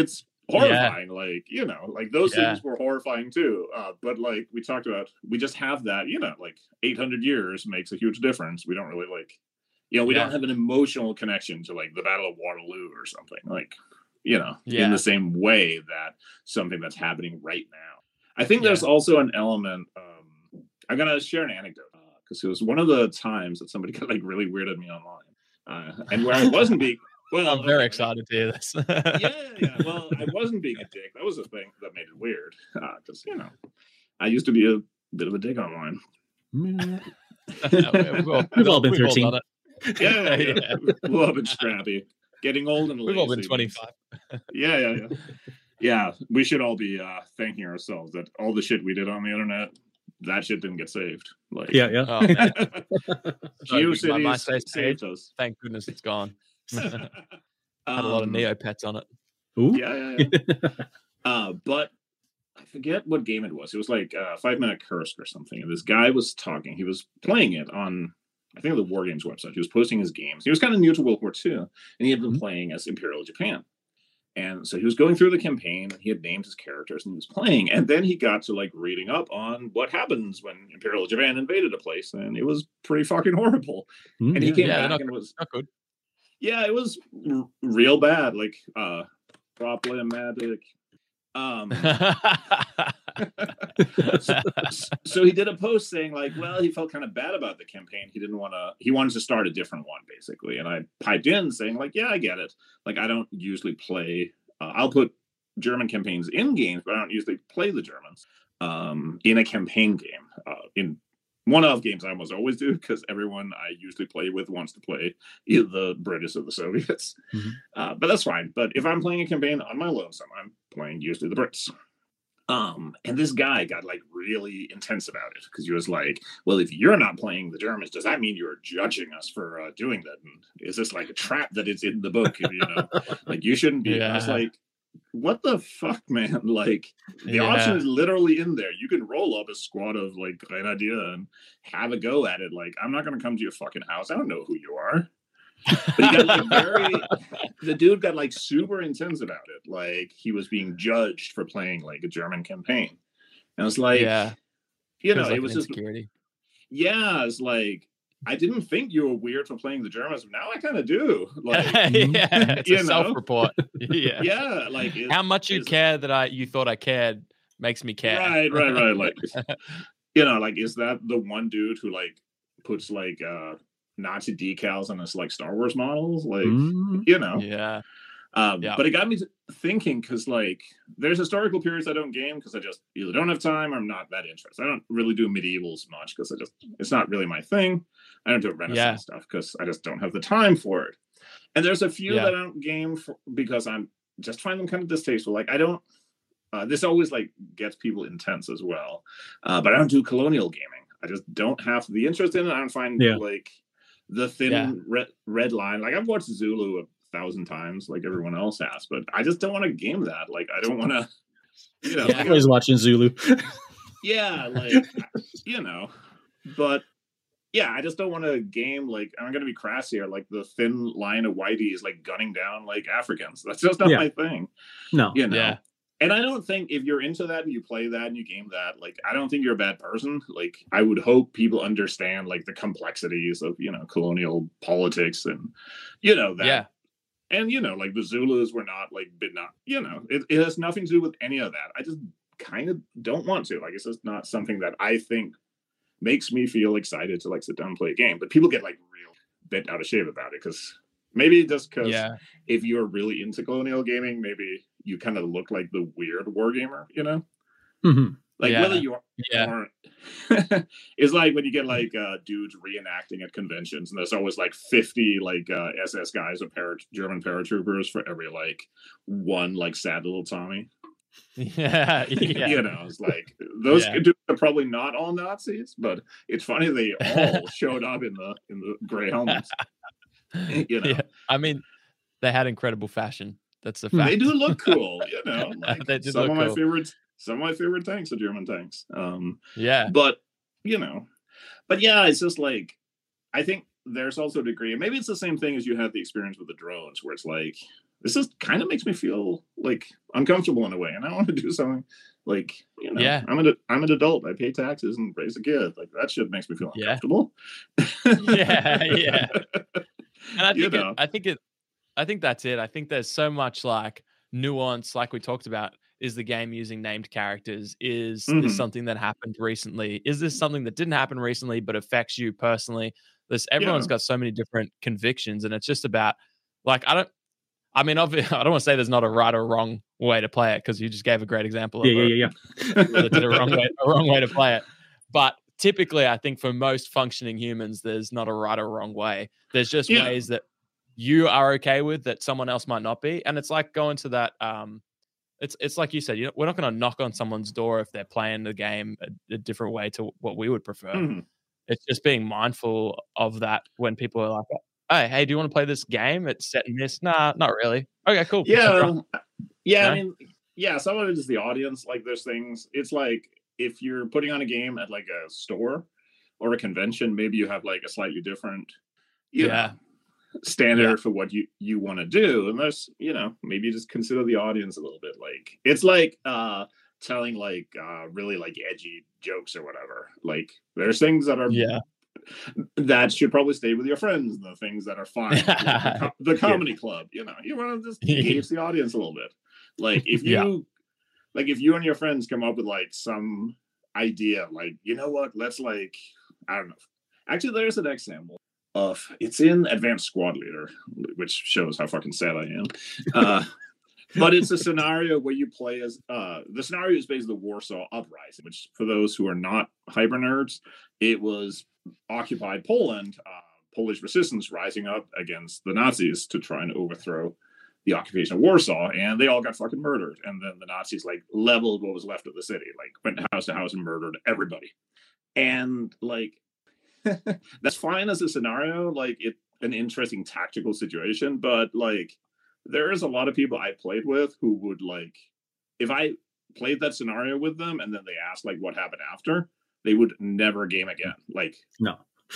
horrifying. Yeah. Like, you know, like those yeah. things were horrifying too. Uh, but like we talked about, we just have that, you know, like eight hundred years makes a huge difference. We don't really like, you know, we yeah. don't have an emotional connection to like the Battle of Waterloo or something like, you know, yeah. in the same way that something that's happening right now. I think yeah. there's also an element. Um, I'm gonna share an anecdote because uh, it was one of the times that somebody got like really weirded me online, uh, and where I wasn't being. Well, I'm very okay, excited to hear this. yeah, yeah. Well, I wasn't being a dick. That was the thing that made it weird. Because, uh, you know, I used to be a bit of a dick online. Mm. yeah, we've, all, we've all been we've thirteen. All done it. Yeah, yeah, yeah. yeah. We've all been scrappy. Getting old and lazy. We've all been twenty-five. yeah, yeah, yeah. Yeah, we should all be uh, thanking ourselves that all the shit we did on the internet, that shit didn't get saved. Like, yeah, yeah. Oh, man. GeoCities my, my saved saved us. Thank goodness it's gone. Had a lot of Neopets on it. Ooh. Yeah, yeah, yeah. uh, but I forget what game it was. It was like uh, Five Minute Curse or something. And this guy was talking. He was playing it on, I think, the War Games website. He was posting his games. He was kind of new to World War Two, and he had been mm-hmm. playing as Imperial Japan. And so he was going through the campaign. He had named his characters, and he was playing. And then he got to like reading up on what happens when Imperial Japan invaded a place, and it was pretty fucking horrible. Mm-hmm. And he came yeah, back not, and was not good. Yeah, it was r- real bad, like uh problematic. Um so, so he did a post saying like, well, he felt kind of bad about the campaign. He didn't want to he wanted to start a different one, basically. And I piped in saying like, yeah, I get it. Like, I don't usually play uh, I'll put German campaigns in games, but I don't usually play the Germans um in a campaign game. Uh in one-off games I almost always do, because everyone I usually play with wants to play either the British or the Soviets. Mm-hmm. Uh, but that's fine. But if I'm playing a campaign on my lonesome, I'm playing usually the Brits. Um, and this guy got like really intense about it, because he was like, well, if you're not playing the Germans, does that mean you're judging us for uh, doing that? And is this like a trap that is in the book? You know, like you shouldn't be. Yeah. I was like, what the fuck, man? Like, the yeah. option is literally in there. You can roll up a squad of like Grenadier and have a go at it. Like, I'm not gonna come to your fucking house. I don't know who you are. But he got like very the dude got like super intense about it. Like, he was being judged for playing like a German campaign. And I was like, yeah, you know, it was, like it was just insecurity. Yeah, it's like, I didn't think you were weird for playing the Germans, but now I kind of do. Like, yeah, it's you a know? self-report. Yeah, yeah. Like, is, how much you is, care that I you thought I cared makes me care. Right, right, right. Like, you know, like, is that the one dude who like puts like uh Nazi decals on his like Star Wars models? Like, mm. you know, yeah. Um, yeah. But it got me thinking, because like there's historical periods I don't game because I just either don't have time or I'm not that interested. I don't really do medievals much because I just it's not really my thing. I don't do Renaissance yeah. stuff because I just don't have the time for it. And there's a few yeah. that I don't game for because I'm just find them kind of distasteful. Like, I don't. Uh, this always like gets people intense as well. Uh, but I don't do colonial gaming. I just don't have the interest in it. I don't find yeah. like the thin yeah. red, red line. Like, I've watched Zulu thousand times like everyone else has, but I just don't want to game that. Like, I don't want to, you know, yeah, I was watching Zulu. yeah, like, you know, but yeah, I just don't want to game like, I'm going to be crass here, like the thin line of whitey is like gunning down like Africans. That's just not yeah. my thing. No, you know. Yeah. And I don't think if you're into that and you play that and you game that, like, I don't think you're a bad person. Like, I would hope people understand like the complexities of, you know, colonial politics and, you know, that. Yeah. And, you know, like the Zulus were not like, but not, you know, it, it has nothing to do with any of that. I just kind of don't want to. Like, it's just not something that I think makes me feel excited to like sit down and play a game. But people get like real bent out of shape about it because maybe just because yeah. if you're really into colonial gaming, maybe you kind of look like the weird wargamer, you know? Mm-hmm. Like, yeah. whether you yeah. aren't, it's like when you get like uh, dudes reenacting at conventions, and there's always like fifty like uh, S S guys or para- German paratroopers for every like one like sad little Tommy. Yeah, yeah. You know, it's like those yeah. dudes are probably not all Nazis, but it's funny they all showed up in the in the gray helmets. You know, yeah. I mean, they had incredible fashion. That's the fact. They do look cool, you know. Like, they did some look of my cool. favorites, some of my favorite tanks are German tanks. Um, yeah, but you know, but yeah, it's just like I think there's also a degree, and maybe it's the same thing as you had the experience with the drones, where it's like this is kind of makes me feel like uncomfortable in a way, and I want to do something like, you know, Yeah. I'm an I'm an adult. I pay taxes and raise a kid. Like that shit makes me feel Yeah. uncomfortable. Yeah, yeah. And I You think it, know. I think it I think that's it. I think there's so much like nuance, like we talked about. Is the game using named characters? Is Mhm. this something that happened recently? Is this something that didn't happen recently but affects you personally? This everyone's Yeah. got so many different convictions, and it's just about like I don't. I mean, obvi- I don't want to say there's not a right or wrong way to play it because you just gave a great example Yeah, of yeah, a, yeah, yeah. people that did a wrong way, a wrong way to play it. But typically, I think for most functioning humans, there's not a right or wrong way. There's just Yeah. ways that you are okay with that someone else might not be, and it's like going to that. Um, it's it's like you said, you know, we're not going to knock on someone's door if they're playing the game a, a different way to what we would prefer. Mhm. It's just being mindful of that when people are like, "Hey, hey, do you want to play this game? It's set in this." Nah, not really. Okay, cool. Yeah. Yeah, No? I mean, yeah, some of it is the audience. Like, there's things. It's like if you're putting on a game at like a store or a convention, maybe you have like a slightly different, you Yeah. know, standard Yeah. for what you you want to do. And there's, you know, maybe just consider the audience a little bit. Like, it's like uh telling like uh really like edgy jokes or whatever. Like, there's things that are Yeah. that should probably stay with your friends, and the things that are fine, you know, the, co- the comedy club. You know, you want to just engage the audience a little bit. Like if you, Yeah. like if you and your friends come up with like some idea, like, you know what, let's like, I don't know. Actually, there's an example of it's in Advanced Squad Leader, which shows how fucking sad I am. Uh, but it's a scenario where you play as uh the scenario is based on the Warsaw Uprising, which for those who are not hyper nerds, it was occupied Poland, uh, Polish resistance rising up against the Nazis to try and overthrow the occupation of Warsaw, and they all got fucking murdered. And then the Nazis like leveled what was left of the city, like went house to house and murdered everybody. And like that's fine as a scenario, like it an interesting tactical situation, but like there's a lot of people I played with who would like, if I played that scenario with them and then they asked like what happened after, they would never game again. Like, No.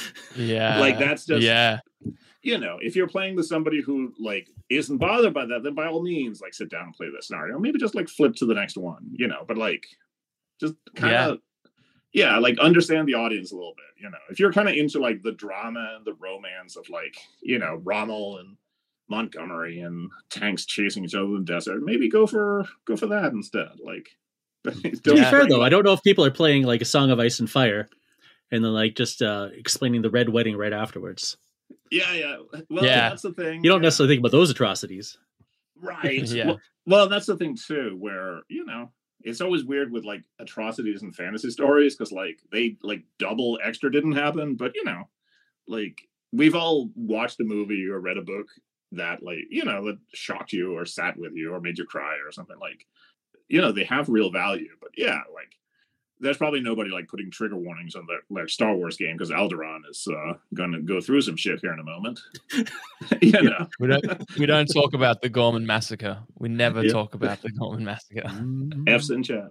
Yeah. like that's just, yeah. you know, if you're playing with somebody who like isn't bothered by that, then by all means, like sit down and play this scenario. Maybe just like flip to the next one, you know, but like just kind of, yeah. yeah, like understand the audience a little bit, you know. If you're kind of into like the drama and the romance of like, you know, Rommel and Montgomery and tanks chasing each other in the desert, maybe go for go for that instead. Like, to be fair though, I don't know if people are playing like a Song of Ice and Fire and then like just uh explaining the Red Wedding right afterwards. Yeah, yeah. Well, Yeah. that's the thing. You don't yeah. necessarily think about those atrocities. Right. Yeah. Well, well, that's the thing too, where, you know, it's always weird with like atrocities and fantasy stories because like they like double extra didn't happen, but you know, like we've all watched a movie or read a book that like, you know, that shocked you or sat with you or made you cry or something. Like, you know, they have real value. But yeah, like there's probably nobody like putting trigger warnings on their, their Star Wars game because Alderaan is uh, going to go through some shit here in a moment. you know, We don't we don't talk about the Gorman massacre. We never Yep. talk about the Gorman massacre. F's in chat.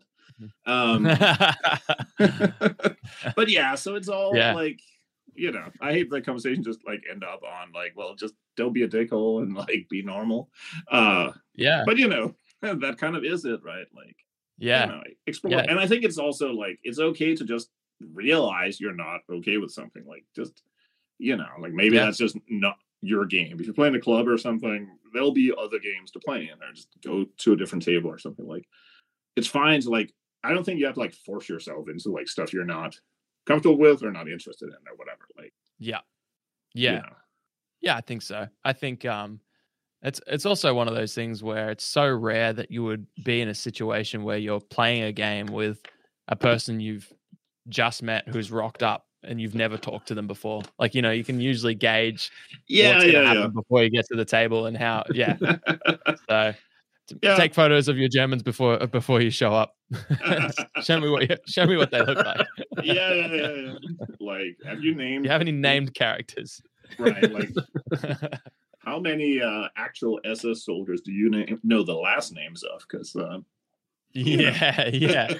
Um, but yeah, so it's all Yeah. like, you know, I hate that conversation just like end up on like, well, just don't be a dickhole and like be normal. Uh, yeah. but you know, that kind of is it, right? Like, Yeah. you know, explore. Yeah. And I think it's also like it's okay to just realize you're not okay with something. Like, just, you know, like maybe Yeah. that's just not your game. If you're playing a club or something, there'll be other games to play in, or just go to a different table or something. Like, it's fine to like. I don't think you have to like force yourself into like stuff you're not comfortable with or not interested in or whatever. Like, Yeah. you Yeah. know. Yeah, I think so. I think um it's it's also one of those things where it's so rare that you would be in a situation where you're playing a game with a person you've just met who's rocked up and you've never talked to them before. Like, you know, you can usually gauge Yeah, what's gonna yeah, happen before you get to the table and how yeah. yeah. So t- Yeah. take photos of your Germans before before you show up. show me what you, show me what they look like. yeah, yeah, yeah, yeah. Like, have you named? Do you have any named characters? Right. Like, how many uh, actual S S soldiers do you name, know the last names of? Because, uh, yeah, yeah.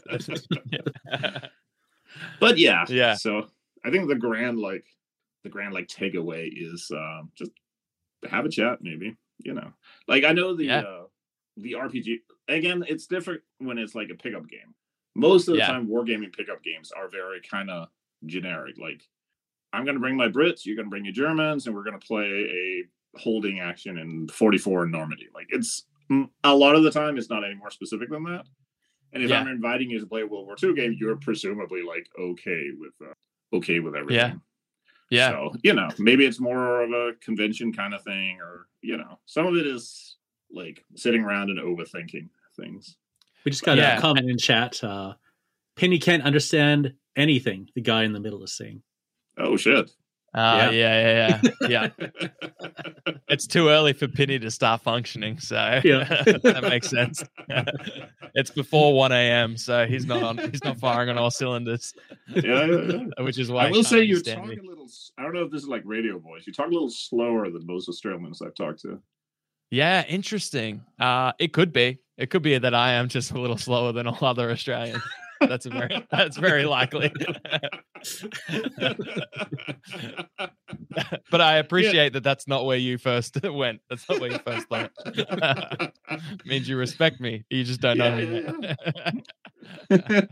but yeah, Yeah. So I think the grand like the grand like takeaway is uh, just have a chat, maybe, you know, like I know the Yeah. uh, the R P G again. It's different when it's like a pickup game. Most of the Yeah. time, wargaming pickup games are very kind of generic. Like, I'm going to bring my Brits, you're going to bring your Germans, and we're going to play a holding action in forty-four in Normandy. Like, it's a lot of the time, it's not any more specific than that. And if Yeah. I'm inviting you to play a World War Two game, you're presumably like okay with uh, okay with everything. Yeah. So, you know, maybe it's more of a convention kind of thing, or, you know, some of it is like sitting around and overthinking things. We just got Yeah. a comment in chat. Uh, Penny can't understand anything the guy in the middle is saying. Oh, shit. Uh, Yeah. yeah, yeah, yeah, yeah. It's too early for Penny to start functioning, so Yeah. that makes sense. It's before one a.m., so he's not on. He's not firing on all cylinders. Yeah, yeah, yeah. Which is why I will can't say you understand talk me. a little. I don't know if this is like radio voice. You talk a little slower than most Australians I've talked to. Yeah, interesting. Uh, it could be. It could be that I am just a little slower than all other Australians. That's a very. That's very likely. But I appreciate that. That's not where you first went. That's not where you first thought. Means you respect me. You just don't know Yeah, me. yeah,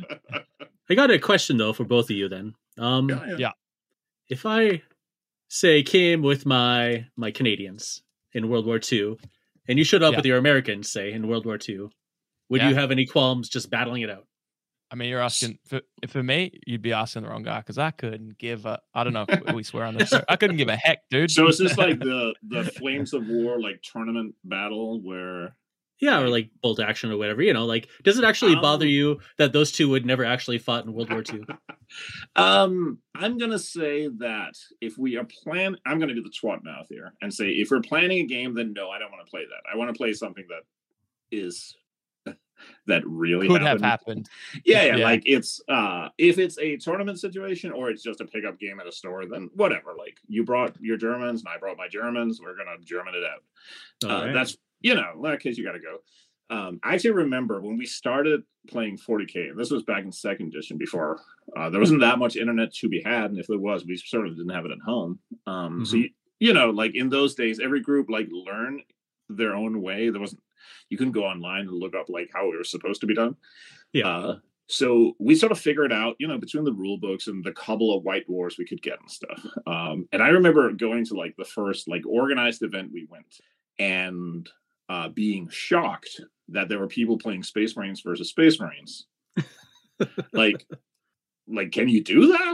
I got a question though for both of you. Then, um, yeah, yeah. Yeah. if I say came with my my Canadians in World War Two, and you showed up Yeah. with your Americans, say in World War Two, would Yeah. you have any qualms just battling it out? I mean, you're asking for for me. You'd be asking the wrong guy because I couldn't give a. I don't know if we swear on this show. I couldn't give a heck, dude. So is this like the the Flames of War like tournament battle where? Yeah, or like bolt action or whatever. You know, like does it actually bother Um, you that those two would never actually fought in World War Two? Um, I'm gonna say that if we are plan, I'm gonna do the twat mouth here and say if we're planning a game, then no, I don't want to play that. I want to play something that is that really Could happened. have happened. Yeah, yeah, Yeah. like it's uh if it's a tournament situation or it's just a pickup game at a store, then whatever. Like you brought your Germans and I brought my Germans, we're gonna German it out. All Uh, right. That's you know, in that case you gotta go. Um, I actually remember when we started playing forty K, and this was back in second edition before uh, there wasn't that much internet to be had, and if there was, we sort of didn't have it at home. Um, So Mhm. you, you know, like in those days, every group like learned their own way. There wasn't you couldn't go online and look up like how it was supposed to be done. Yeah. Uh, so we sort of figured out, you know, between the rule books and the couple of white dwarves we could get and stuff. Um, and I remember going to like the first like organized event we went to and uh, being shocked that there were people playing Space Marines versus Space Marines. like, like, can you do that?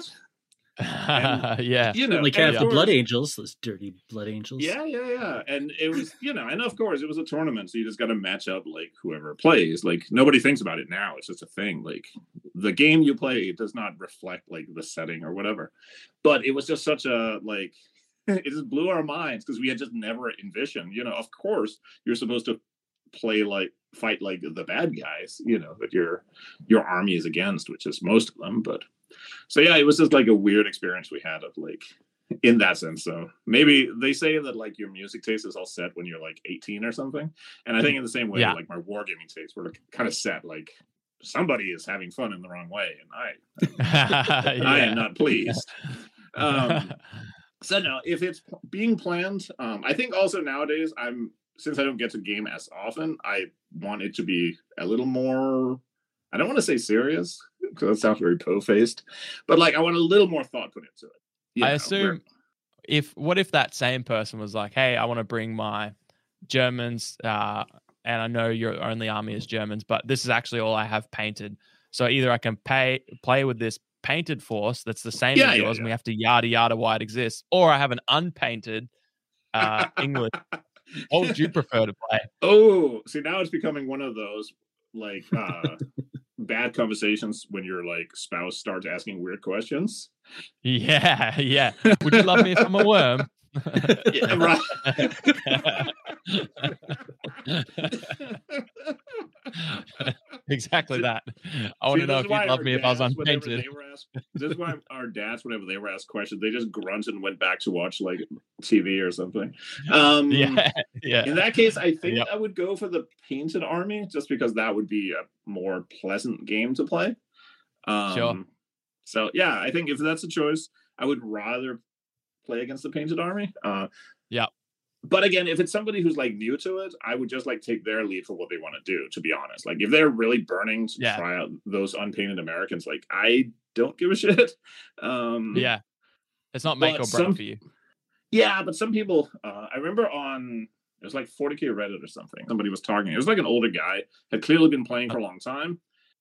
Yeah. You know, Certainly and can't of have the Blood course- Angels, those dirty Blood Angels. Yeah, yeah, yeah. And it was, you know, and of course it was a tournament, so you just got to match up like whoever plays. Like nobody thinks about it now. It's just a thing. Like the game you play does not reflect like the setting or whatever. But it was just such a like it just blew our minds because we had just never envisioned, you know, of course you're supposed to play like fight like the bad guys, you know, that your your army is against, which is most of them. But so yeah, it was just like a weird experience we had of like in that sense. So maybe they say that like your music taste is all set when you're like eighteen or something. And I think in the same way, Yeah. like my wargaming taste were kind of set like somebody is having fun in the wrong way, and I I am not pleased. Um, so no, if it's p- being planned, um, I think also nowadays I'm since I don't get to game as often, I want it to be a little more. I don't want to say serious because that sounds very po-faced, but like I want a little more thought put into it. You I know, assume where- if what if that same person was like, "Hey, I want to bring my Germans, uh, and I know your only army is Germans, but this is actually all I have painted. So either I can pay play with this painted force that's the same Yeah, as yeah, yours, yeah. and we have to yada yada why it exists, or I have an unpainted uh, English. What would you prefer to play? Oh, see, now it's becoming one of those like uh bad conversations when your like spouse starts asking weird questions. Yeah, yeah. Would you love me if I'm a worm? Yeah, right. Exactly See- that. I want See, to know this if is why you'd love our me if I was dads, whenever unpainted. they were asked- This is why our dads, whenever they were asked questions, they just grunted and went back to watch like T V or something. Um, Yeah, yeah. In that case, I think Yep. I would go for the painted army, just because that would be a more pleasant game to play. Um, Sure. So yeah, I think if that's a choice, I would rather play against the painted army. Uh, Yep. but again, if it's somebody who's like new to it, I would just like take their lead for what they want to do, to be honest. Like if they're really burning to Yeah. try out those unpainted Americans, like I don't give a shit. Um, Yeah. It's not make but or break some- for you. Yeah, but some people, uh, I remember on, it was like forty K Reddit or something. Somebody was talking. It was like an older guy, had clearly been playing for a long time.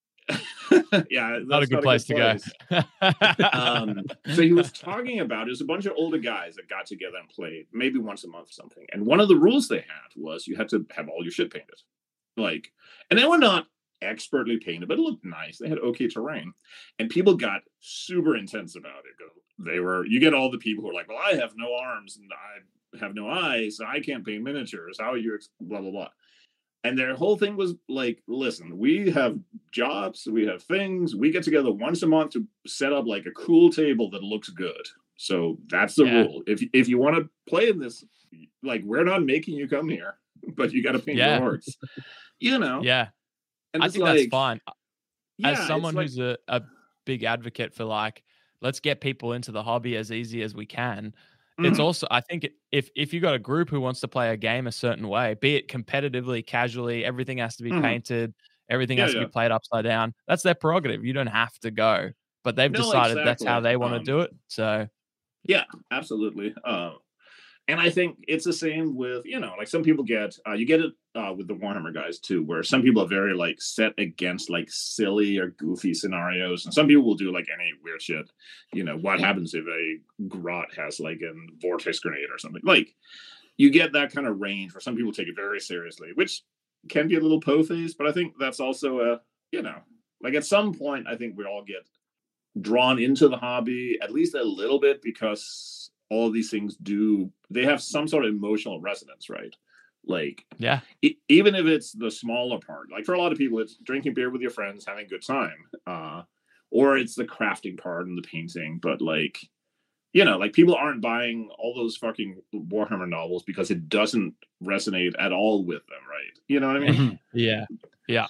yeah, that's Not a good place to place. go. um, so he was talking about it was a bunch of older guys that got together and played maybe once a month or something. And one of the rules they had was you had to have all your shit painted. Like, and they were not expertly painted, but it looked nice. They had okay terrain. And people got super intense about it. They were, you get all the people who are like, well, I have no arms and I have no eyes, so I can't paint miniatures. How are you, blah, blah, blah. And their whole thing was like, listen, we have jobs, we have things, we get together once a month to set up like a cool table that looks good. So that's the Yeah. rule. If if you want to play in this, like we're not making you come here, but you got to paint Yeah. your orcs. You know? Yeah. And I it's think like, that's fine. yeah, As it's someone like- who's a, a big advocate for like, let's get people into the hobby as easy as we can. It's Mhm. also, I think if if you got a group who wants to play a game a certain way, be it competitively, casually, everything has to be Mhm. painted, everything Yeah, has to yeah. be played upside down. That's their prerogative. You don't have to go, but they've No, decided that's how exactly. they want to Um, do it. So Yeah, absolutely. Uh, and I think it's the same with, you know, like some people get, uh, you get it uh, with the Warhammer guys too, where some people are very like set against like silly or goofy scenarios. And some people will do like any weird shit. You know, what happens if a grot has like a vortex grenade or something? Like you get that kind of range where some people take it very seriously, which can be a little po-faced, but I think that's also a, you know, like at some point, I think we all get drawn into the hobby at least a little bit because all of these things do, they have some sort of emotional resonance, right? Like, yeah, e- even if it's the smaller part, like for a lot of people, it's drinking beer with your friends, having a good time, uh, or it's the crafting part and the painting. But like, you know, like people aren't buying all those fucking Warhammer novels because it doesn't resonate at all with them, right? You know what I mean? yeah, yeah,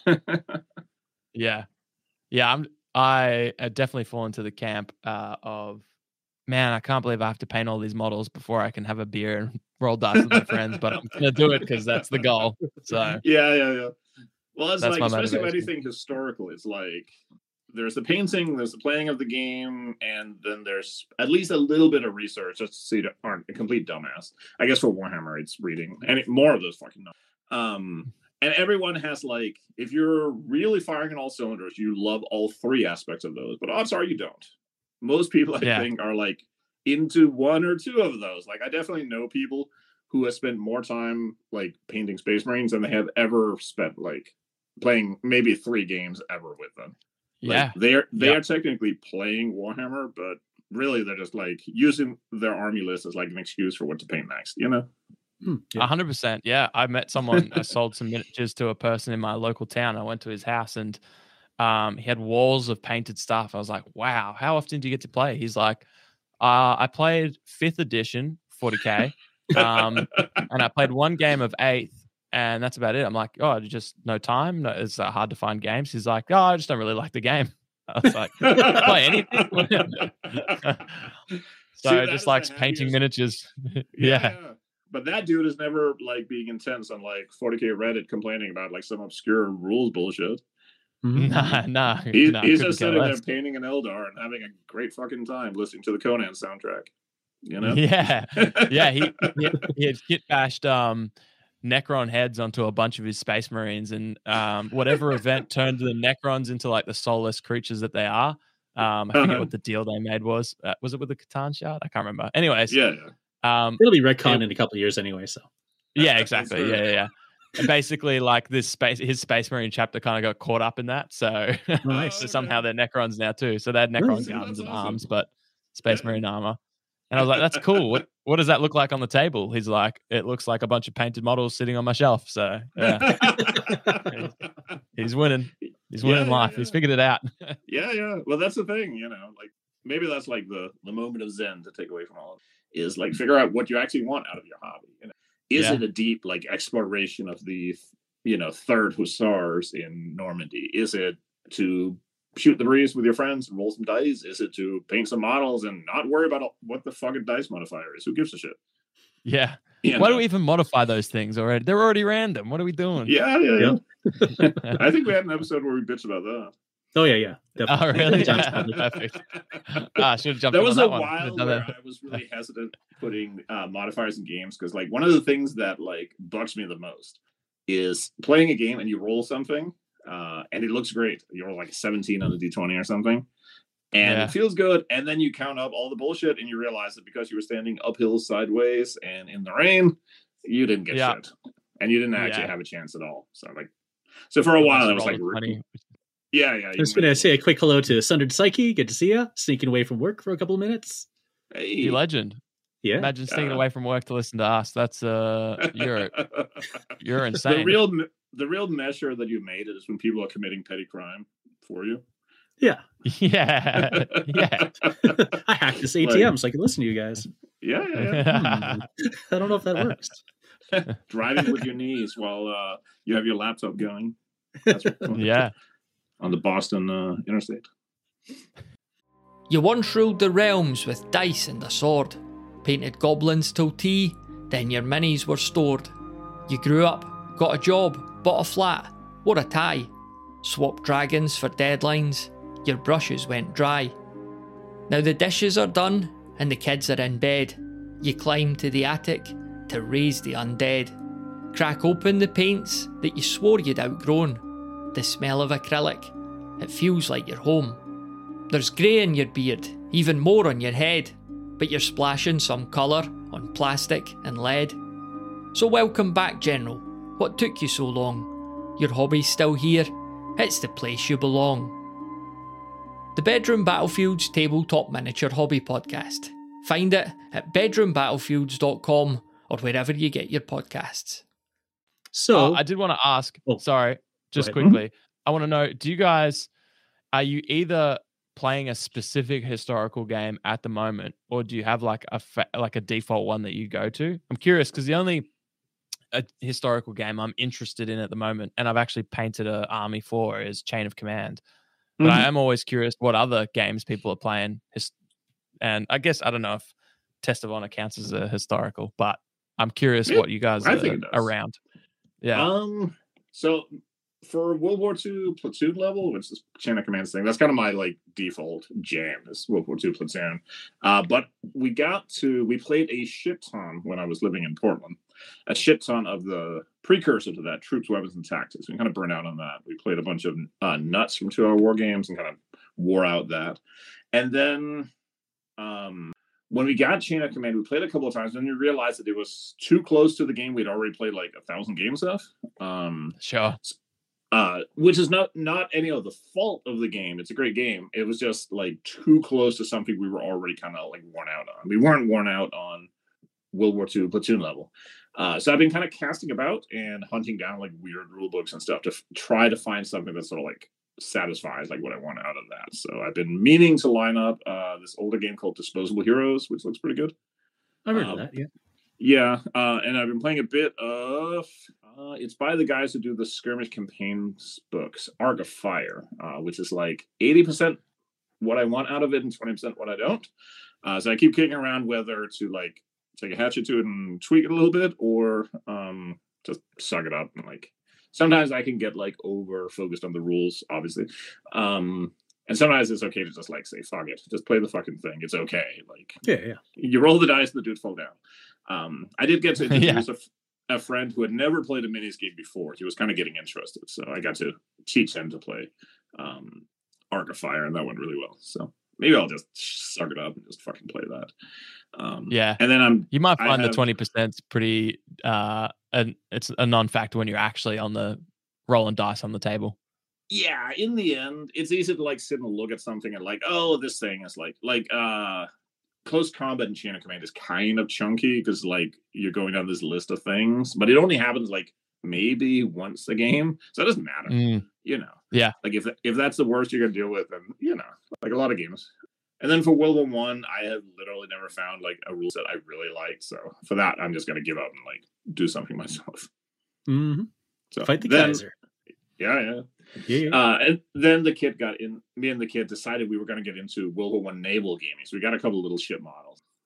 yeah, yeah. I'm I uh, definitely fall into the camp uh, of, man, I can't believe I have to paint all these models before I can have a beer and roll dice with my friends, but I'm gonna do it because that's the goal. So yeah, yeah, yeah. Well, it's That's like, my especially with motivation. anything historical, it's like there's the painting, there's the playing of the game, and then there's at least a little bit of research just so you aren't a complete dumbass. I guess for Warhammer, it's reading and it, more of those fucking novels. Um, and everyone has like, if you're really firing on all cylinders, you love all three aspects of those, but odds are you don't. Most people, I Yeah. think, are like into one or two of those. Like, I definitely know people who have spent more time like painting Space Marines than they have ever spent like playing maybe three games ever with them. Like, yeah, they're they Yeah. are technically playing Warhammer, but really they're just like using their army list as like an excuse for what to paint next. You know? Hmm, A yeah. hundred percent. Yeah, I met someone. I sold some miniatures to a person in my local town. I went to his house and um, he had walls of painted stuff. I was like, "Wow, how often do you get to play?" He's like, uh, "I played fifth edition, forty K, um, and I played one game of eighth, and that's about it." I'm like, "Oh, just no time. No, it's uh, hard to find games." He's like, "Oh, I just don't really like the game." I was like, "Play anything?" So See, that just is likes the painting happiest- miniatures. Yeah, yeah. yeah. But that dude is never like being intense on like forty K Reddit complaining about like some obscure rules bullshit. Mhm. Nah, nah. He, nah, he's couldn't just care sitting there less. painting an Eldar and having a great fucking time listening to the Conan soundtrack. You know? Yeah, yeah. He he, he had kit bashed um, Necron heads onto a bunch of his Space Marines, and um, whatever event turned the Necrons into like the soulless creatures that they are. Um, I forget Uh-huh. what the deal they made was. Uh, was it with the Catan shard? I can't remember. Anyways, Yeah, yeah. um, It'll be retconned It- in a couple of years anyway. So yeah, That's exactly. true. Yeah, yeah, yeah. And basically, like this space, his Space Marine chapter kind of got caught up in that. So, Nice. so okay. somehow they're Necrons now too. So they had Necron Nice. guns That's and awesome. arms, but Space Yeah. Marine armor. And I was like, "That's cool. What what does that look like on the table?" He's like, "It looks like a bunch of painted models sitting on my shelf." So yeah, he's winning. He's Yeah, winning yeah, life. He's yeah. figured it out. Yeah, yeah. Well, that's the thing, you know, like maybe that's like the the moment of Zen to take away from all of it, is like figure out what you actually want out of your hobby. You know, is Yeah. it a deep like exploration of the you know third Hussars in Normandy? Is it to shoot the breeze with your friends and roll some dice? Is it to paint some models and not worry about what the fucking dice modifier is? Who gives a shit? Yeah. You Why know? do we even modify those things already? They're already random. What are we doing? Yeah, yeah, yeah. Yeah. I think we had an episode where we bitched about that. Oh yeah, yeah. Oh, really? Sounds Yeah, public. perfect. Ah, I should have jumped There in was on a that one. while Could've done where that. I was really hesitant putting uh, modifiers in games because, like, one of the things that like bugs me the most is playing a game and you roll something uh, and it looks great. You roll like a seventeen on a d twenty or something, and Yeah. it feels good. And then you count up all the bullshit and you realize that because you were standing uphill, sideways, and in the rain, you didn't get Yeah. shit, and you didn't actually Yeah. have a chance at all. So like, so for a while Unless I you was roll like, a twenty. yeah, yeah. I was going to say a quick hello to Sundered Psyche. Good to see you. Sneaking away from work for a couple of minutes. Hey. You legend. Yeah. Imagine sneaking Uh, away from work to listen to us. That's uh, you're you're insane. The real the real measure that you made is when people are committing petty crime for you. Yeah. Yeah, yeah. I hacked this A T M so I can listen to you guys. Yeah, yeah, yeah. Hmm. I don't know if that works. Driving with your knees while uh, you have your laptop going. That's what, Yeah. on the Boston uh, interstate. You once ruled the realms with dice and a sword, painted goblins till tea, then your minis were stored. You grew up, got a job, bought a flat, wore a tie, swapped dragons for deadlines, your brushes went dry. Now the dishes are done and the kids are in bed. You climb to the attic to raise the undead. Crack open the paints that you swore you'd outgrown. The smell of acrylic, it feels like you're home. There's grey in your beard, even more on your head, but you're splashing some colour on plastic and lead. So welcome back, General. What took you so long? Your hobby's still here. It's the place you belong. The Bedroom Battlefields Tabletop Miniature Hobby Podcast. Find it at bedroom battlefields dot com or wherever you get your podcasts. So Oh, I did want to ask. Oh, sorry, just ahead. quickly. I want to know: do you guys are you either playing a specific historical game at the moment, or do you have like a fa- like a default one that you go to? I'm curious because the only a historical game I'm interested in at the moment, and I've actually painted an army for, is Chain of Command. But Mm-hmm. I am always curious what other games people are playing. His- and I guess I don't know if Test of Honor counts as a historical, but I'm curious Yeah, what you guys I are think it does. around. Yeah. Um. So for World War Two platoon level, which is Chain of Command thing, that's kind of my like default jam is World War Two platoon. Uh, but we got to we played a shit ton when I was living in Portland, a shit ton of the precursor to that, Troops, Weapons, and Tactics. We kind of burned out on that. We played a bunch of uh, nuts from two hour war games and kind of wore out that. And then um, when we got Chain of Command, we played a couple of times, and we realized that it was too close to the game we'd already played like a thousand games of. Um, Sure. uh, which is not not any of the fault of the game. It's a great game. It was just like too close to something we were already kind of like worn out on. We weren't worn out on World War Two platoon level. Uh, so I've been kind of casting about and hunting down like weird rule books and stuff to f- try to find something that sort of like satisfies like what I want out of that. So I've been meaning to line up uh, this older game called Disposable Heroes, which looks pretty good. I've heard um, of that. Yeah. Yeah, uh, and I've been playing a bit of. Uh, it's by the guys who do the skirmish campaigns books, Arc of Fire, uh, which is like eighty percent what I want out of it and twenty percent what I don't. Uh, so I keep kicking around whether to like take a hatchet to it and tweak it a little bit, or um, just suck it up and like. Sometimes I can get like over focused on the rules, obviously. Um, and sometimes it's okay to just like say, fuck it, just play the fucking thing. It's okay. Like, Yeah, yeah. you roll the dice and the dudes fall down. Um, I did get to Yeah. introduce a, f- a friend who had never played a minis game before. He was kind of getting interested. So I got to teach him to play um, Arc of Fire, and that went really well. So maybe I'll just suck it up and just fucking play that. Um, Yeah. And then I'm You might I find have- the twenty percent pretty uh an it's a non-factor when you're actually on the rolling dice on the table. yeah, in the end, it's easy to like sit and look at something and like, oh, this thing is like like uh close combat in Chain of Command is kind of chunky because like you're going down this list of things, but it only happens like maybe once a game, so it doesn't matter. Mm, You know, Yeah. like if if that's the worst you're gonna deal with, then you know, like a lot of games. And then for World War One, I have literally never found like a rule set I really like. So for that, I'm just gonna give up and like do something myself. Mm-hmm. So Fight the then, Kaiser. yeah, yeah. Yeah, yeah. Uh, and then the kid got in. Me and the kid decided we were going to get into World War One naval gaming. So we got a couple little ship models,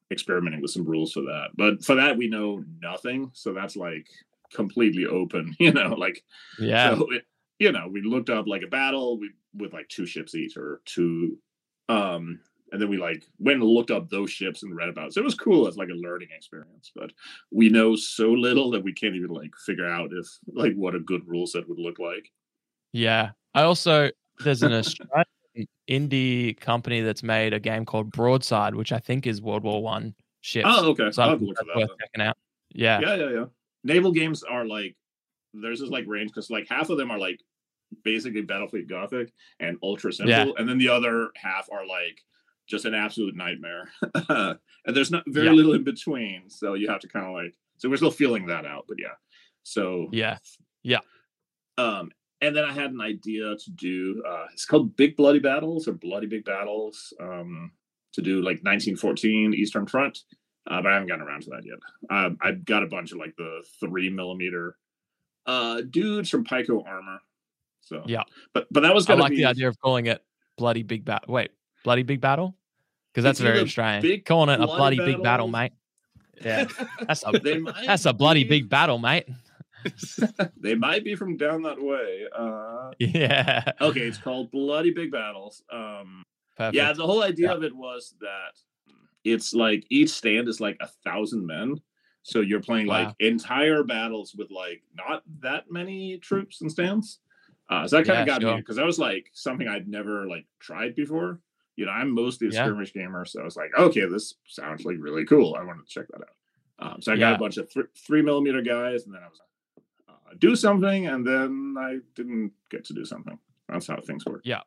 experimenting with some rules for that. But for that, we know nothing. So that's like completely open, you know, like, Yeah. so it, you know, we looked up like a battle we, with like two ships each or two. Um, and then we like went and looked up those ships and read about it. So it was cool as like a learning experience, but we know so little that we can't even like figure out if like what a good rule set would look like. Yeah. I also, there's an Australian indie company that's made a game called Broadside, which I think is World War One ships. Oh, okay. So I'll I have to think look for that's that. worth checking out. Yeah. Yeah, yeah, yeah. Naval games are like, there's this like range because like half of them are like basically Battlefleet Gothic and ultra simple, Yeah. and then the other half are like just an absolute nightmare. And there's not very Yeah. little in between, so you have to kind of like. So we're still feeling that out, but yeah. So Yeah. Yeah. Um, and then I had an idea to do. Uh, it's called Big Bloody Battles or Bloody Big Battles. Um, to do like nineteen fourteen Eastern Front, uh, but I haven't gotten around to that yet. Um, I've got a bunch of like the three millimeter uh, dudes from Pico Armor. So Yeah. but but that was I gonna like be the idea of calling it Bloody Big Battle. Wait, Bloody Big Battle? Because that's It's very either Australian. big Calling it a bloody bloody big battle, battles- mate. Yeah. That's a They might that's a bloody be- big battle, mate. They might be from down that way. Uh, Yeah. okay, it's called Bloody Big Battles. Um, Perfect. Yeah, the whole idea Yeah. of it was that it's like each stand is like a thousand men. So you're playing Wow. like entire battles with like not that many troops and stands. Uh, so that kind Yeah, of got sure. me because that was like something I'd never like tried before. You know, I'm mostly a Yeah. skirmish gamer, so I was like, okay, this sounds like really cool. I wanted to check that out. Um, so I got Yeah. a bunch of th- three millimeter guys, and then I was uh, do something, and then I didn't get to do something. That's how things work. Yeah.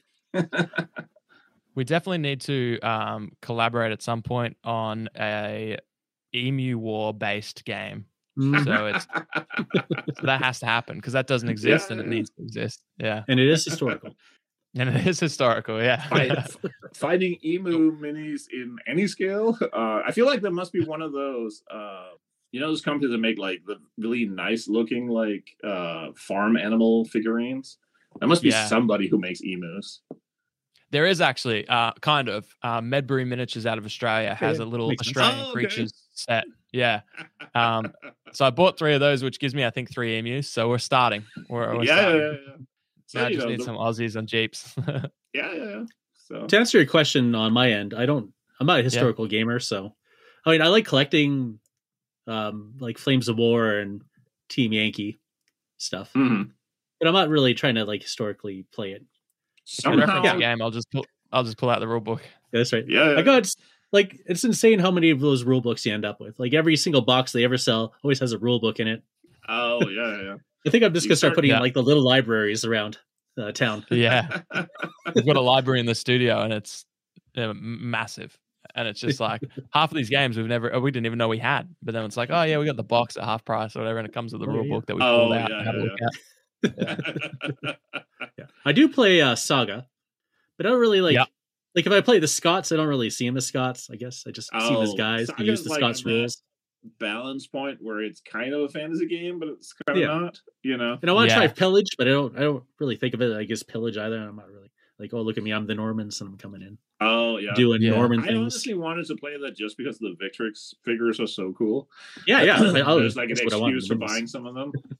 We definitely need to um, collaborate at some point on a Emu War based game. Mhm. So it's so that has to happen because that doesn't exist and it Yeah. needs to exist. Yeah. And it is historical. And it is historical. Yeah. Fight- finding emu minis in any scale. Uh, I feel like there must be one of those. Uh, you know, those companies that make like the really nice looking like uh, farm animal figurines. There must be Yeah. somebody who makes emus. There is actually uh, kind of uh, Medbury Miniatures out of Australia has Yeah, a little makes sense. Australian Oh, okay. creatures set. Yeah. Um, so I bought three of those, which gives me, I think, three emus. So we're starting. We're, we're yeah, yeah, starting. yeah, yeah. So, Now I you just know, need the- some Aussies on Jeeps. yeah, yeah, yeah. So To answer your question on my end, I don't. I'm not a historical gamer, so I mean, I like collecting, um, like Flames of War and Team Yankee stuff, mhm. but I'm not really trying to like historically play it. If you reference somehow, the game, I'll just pull, I'll just pull out the rule book. Yeah, that's right. yeah, I got like it's insane how many of those rule books you end up with. Like every single box they ever sell always has a rule book in it. Oh, yeah, yeah, I think I'm just You gonna start start- putting yeah. in like the little libraries around uh, town. Yeah. yeah. We've got a library in the studio and it's uh, massive. And it's just like half of these games we've never, we didn't even know we had. But then it's like, oh, yeah, we got the box at half price or whatever. And it comes with the Oh, rule yeah. book that we Oh, pulled out yeah, and had a yeah, look at. Yeah. I do play uh, Saga, but I don't really like. Yeah. Like if I play the Scots, I don't really see them as Scots. I guess I just see them as Oh, guys who Saga's use the like Scots in that rules. balance point where it's kind of a fantasy game, but it's kind of Yeah. not. You know. And I want to Yeah. try Pillage, but I don't. I don't really think of it like as Pillage either. I'm not really like, oh, look at me, I'm the Normans and I'm coming in Oh yeah. doing Yeah. Norman I things. honestly wanted to play that just because the Victrix figures are so cool. Yeah, yeah. I- I'll- There's like an that's what I want, excuse for Normans. buying some of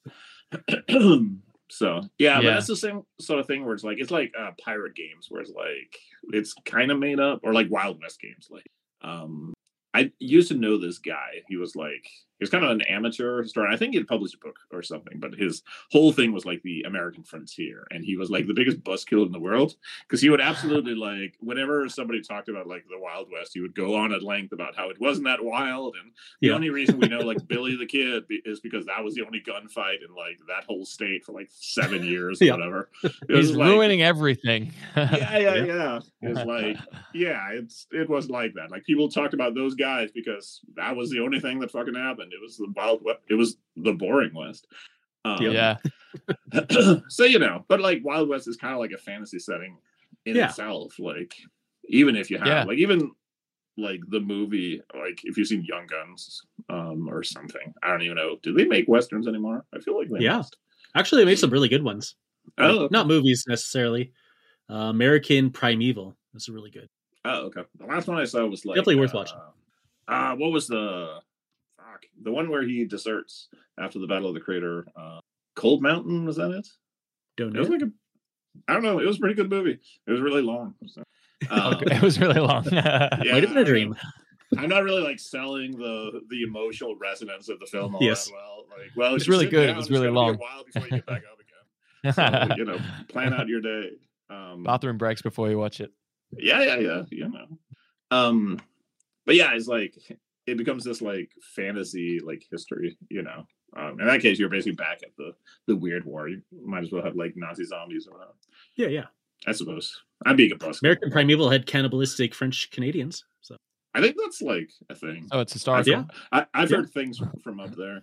them. So yeah, but Yeah. that's the same sort of thing where it's like it's like uh, pirate games where it's like it's kind of made up, or like Wild West games. Like um, I used to know this guy. He was like he was kind of an amateur historian. I think he had published a book or something, but his whole thing was like the American frontier, and he was like the biggest buzzkill in the world because he would absolutely like whenever somebody talked about like the Wild West, he would go on at length about how it wasn't that wild, and the Yeah. only reason we know like Billy the Kid be- is because that was the only gunfight in like that whole state for like seven years or Yeah. whatever. It was He's like- ruining everything. Yeah, yeah, Yeah. yeah. It's like, yeah, it's it was like that. Like people talked about those guys because that was the only thing that fucking happened. It was the Wild West. It was the boring West. Um, Yeah. so you know, but like Wild West is kind of like a fantasy setting in Yeah. itself. Like even if you have Yeah. like even like the movie, like if you've seen Young Guns um or something, I don't even know. Do they make westerns anymore? I feel like they Yeah. must. Actually, I made some really good ones. Like, Oh, okay. not movies necessarily. Uh, American Primeval. That's really good. Oh, okay. The last one I saw was like Definitely worth uh, watching. Uh, what was the fuck the one where he deserts after the Battle of the Crater? Uh, Cold Mountain, was that it? Don't It know. was like a, I don't know. It was a pretty good movie. It was really long. So, um, Okay, it was really long. yeah, Might have been a dream. I'm not really like selling the the emotional resonance of the film all Yes. that well. Like, well, It's if you really sit good. It down, was it's really gonna be long. a while before you get back up again. So, you know, plan out your day. Um, Bathroom breaks before you watch it. yeah, yeah, yeah. You know. Um, but yeah, it's like it becomes this like fantasy like history. You know. Um, in that case, you're basically back at the the weird war. You might as well have like Nazi zombies or whatever. Yeah, yeah. I suppose. I'm being a busk. American Primeval had cannibalistic French Canadians. So I think that's like a thing. Oh, it's historical. Yeah. I, I've Yeah. heard things from, from up there.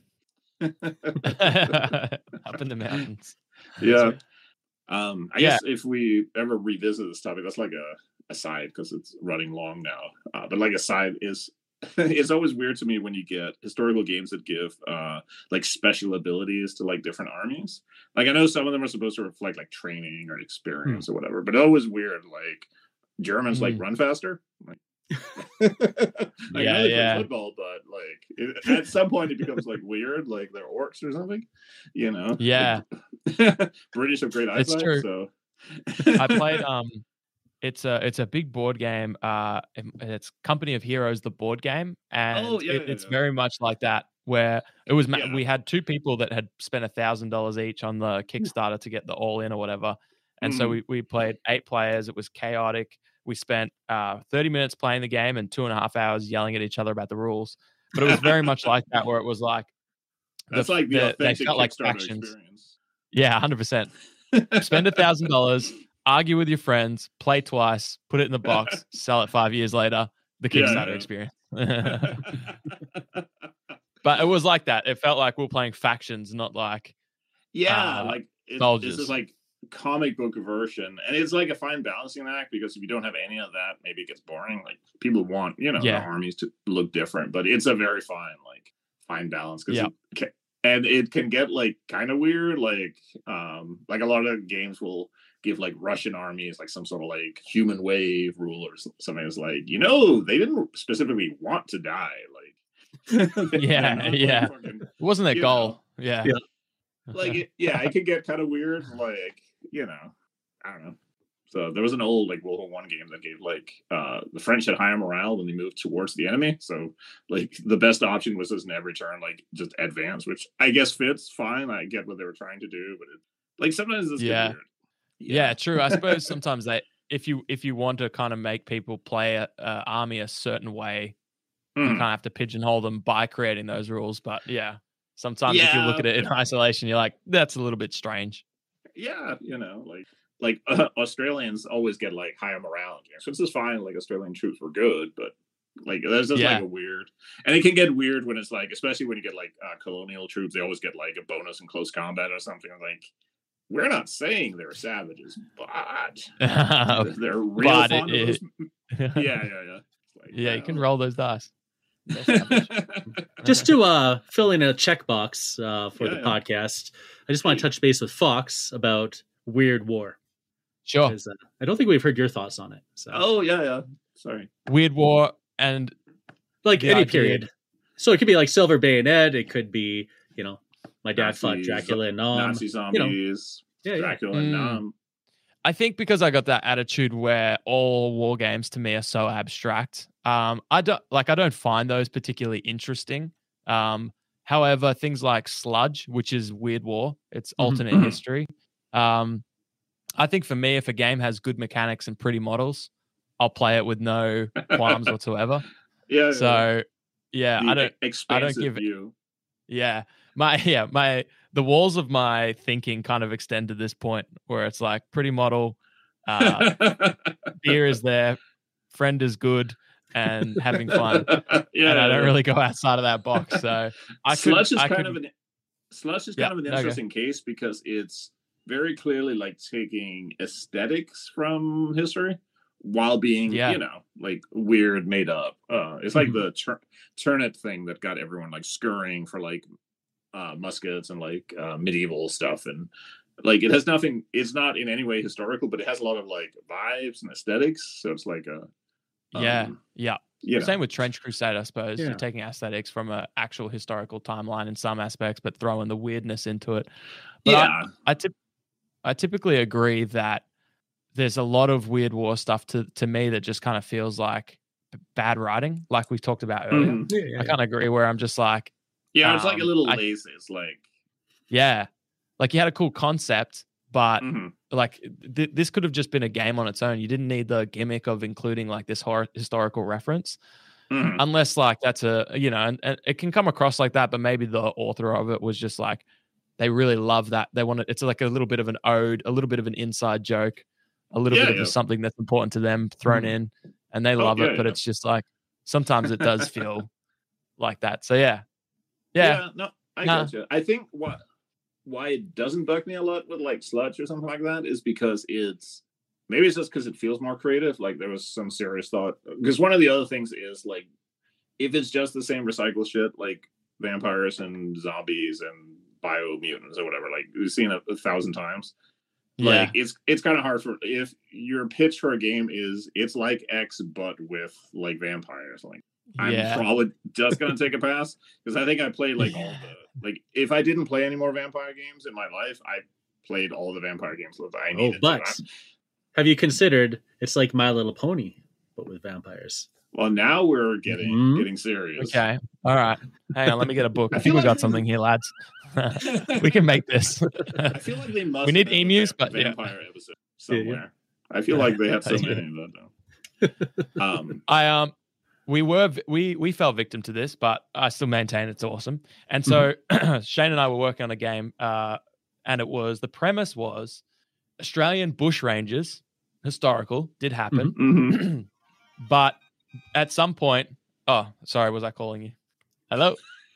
Up in the mountains. Yeah. Um, I Yeah. guess if we ever revisit this topic, that's like a aside because it's running long now. Uh, but like aside is, it's always weird to me when you get historical games that give uh like special abilities to like different armies. Like I know some of them are supposed to reflect like training or experience or whatever, but always weird. Like Germans like Mm. run faster. Like, like I Yeah, know they play yeah. football, but like it, at some point it becomes like weird, like they're orcs or something. You know? Yeah. British have great It's eyesight, true. so I played um it's a it's a big board game. Uh and it's Company of Heroes, the board game. And Oh, yeah, it, yeah, it's yeah. very much like that, where it was ma- Yeah. we had two people that had spent a thousand dollars each on the Kickstarter to get the all in or whatever. And so Mhm. we, we played eight players. It was chaotic. We spent uh thirty minutes playing the game and two and a half hours yelling at each other about the rules. But it was very much like that, where it was like the- That's like the, the- they authentic felt like Kickstarter factions. experience. Yeah, hundred percent. Spend a thousand dollars, argue with your friends, play twice, put it in the box, sell it five years later. The Yeah, Kickstarter yeah. experience. But it was like that. It felt like we were playing factions, not like yeah, Uh, like it, this soldiers. is like comic book version, and it's like a fine balancing act because if you don't have any of that, maybe it gets boring. Like people want, you know, Yeah. the armies to look different, but it's a very fine, like fine balance because Yeah. it can, and it can get like kind of weird. Like, um, like a lot of games will give like Russian armies like some sort of like human wave rule or some- something. It's like, you know, they didn't specifically want to die. Like, they're Yeah, not, like, yeah. fucking- it wasn't their You goal. Yeah. Yeah. like it, yeah, it can get kind of weird. Like, you know, I don't know. So there was an old like World War One game that gave like uh the French had higher morale when they moved towards the enemy. So like the best option was just in every turn like just advance, which I guess fits fine. I get what they were trying to do, but it like sometimes it's Yeah. weird. Yeah, true. I suppose sometimes they, if you if you want to kind of make people play a, a army a certain way, you Mhm. kind of have to pigeonhole them by creating those rules. But yeah, sometimes if you Yeah. look at it in isolation, you're like, that's a little bit strange. Yeah, you know, like like uh, Australians always get like higher morale in games, which is fine. Like Australian troops were good, but like there's just Yeah. like a weird, and it can get weird when it's like, especially when you get like uh, colonial troops, they always get like a bonus in close combat or something. Like we're not saying they're savages, but yeah, they're real But fond it- of those. Yeah, yeah, yeah. It's like, yeah, you can well. roll those dice. They're savage. just to uh, fill in a checkbox uh, for Yeah, the yeah. podcast, I just want to touch base with Fox about Weird War. Sure. 'Cause, uh, I don't think we've heard your thoughts on it. So, Oh yeah, yeah. Sorry. Weird War and like the any idea- period. So it could be like Silver Bayonet. It could be, you know, my dad fought Nazi- Dracula and Nom. Nazi zombies, yeah, yeah. Dracula, and Mm. Nom. I think because I got that attitude where all war games to me are so abstract. Um, I don't like I don't find those particularly interesting. Um, however, things like Sludge, which is Weird War, it's Mhm. alternate Mhm. history. Um, I think for me, if a game has good mechanics and pretty models, I'll play it with no qualms whatsoever. Yeah. yeah. So yeah, The I don't. expansive give it- view. Yeah, my yeah my the walls of my thinking kind of extend to this point where it's like pretty model, uh, beer is there, friend is good, and having fun. yeah, and I don't yeah. really go outside of that box. So I could, Slush is I kind could, of an Slush is Yeah, kind of an okay. interesting case because it's very clearly like taking aesthetics from history while being, Yeah. you know, like weird made up. Uh, it's like Mhm. the tur- turnip thing that got everyone like scurrying for like uh, muskets and like uh, medieval stuff, and like it has nothing. It's not in any way historical, but it has a lot of like vibes and aesthetics. So it's like a Yeah, Um, yeah. You know. Same with Trench Crusade, I suppose. Yeah. You're taking aesthetics from an actual historical timeline in some aspects, but throwing the weirdness into it. But yeah. I, I, typ- I typically agree that there's a lot of Weird War stuff to, to me that just kind of feels like b- bad writing, like we talked about earlier. Mhm. Yeah, yeah, I kind of agree where I'm just like, Yeah, it's like a Um, little I- lazy. It's like, yeah, like you had a cool concept, but mhm. like th- this could have just been a game on its own. You didn't need the gimmick of including like this hor- historical reference. Mhm. Unless like that's a, you know, and, and it can come across like that, but maybe the author of it was just like, they really love that. They want it. It's like a little bit of an ode, a little bit of an inside joke, a little Yeah, bit of yeah. something that's important to them thrown Mhm. in, and they Oh, love yeah, it. But yeah. it's just like, sometimes it does feel like that. So yeah. Yeah. no, I Nah. get you. I think what why it doesn't bug me a lot with like Sludge or something like that is because it's maybe it's just because it feels more creative. Like there was some serious thought. Because one of the other things is like if it's just the same recycle shit, like vampires and zombies and bio mutants or whatever, like we've seen it a thousand times. Yeah. Like it's it's kind of hard for if your pitch for a game is it's like X but with like vampires. Like I'm Yeah. probably just gonna take a pass because I think I played like all the like if I didn't play any more vampire games in my life, I played all the vampire games that I Oh, needed. but to. have you considered it's like My Little Pony, but with vampires? Well, now we're getting Mhm. getting serious. Okay. All right. Hang on. Let me get a book. I I feel think we like got this something is- here, lads. We can make this. I feel like they must. We need have had a emus, va- but yeah. vampire episode somewhere. I feel like they have so Yeah. many of that though. Um, I um we were v- we we fell victim to this, but I still maintain it's awesome. And so Shane and I were working on a game, uh, and it was the premise was Australian bush rangers, historical, did happen, mhm. but at some point, oh, sorry, was I calling you? Hello,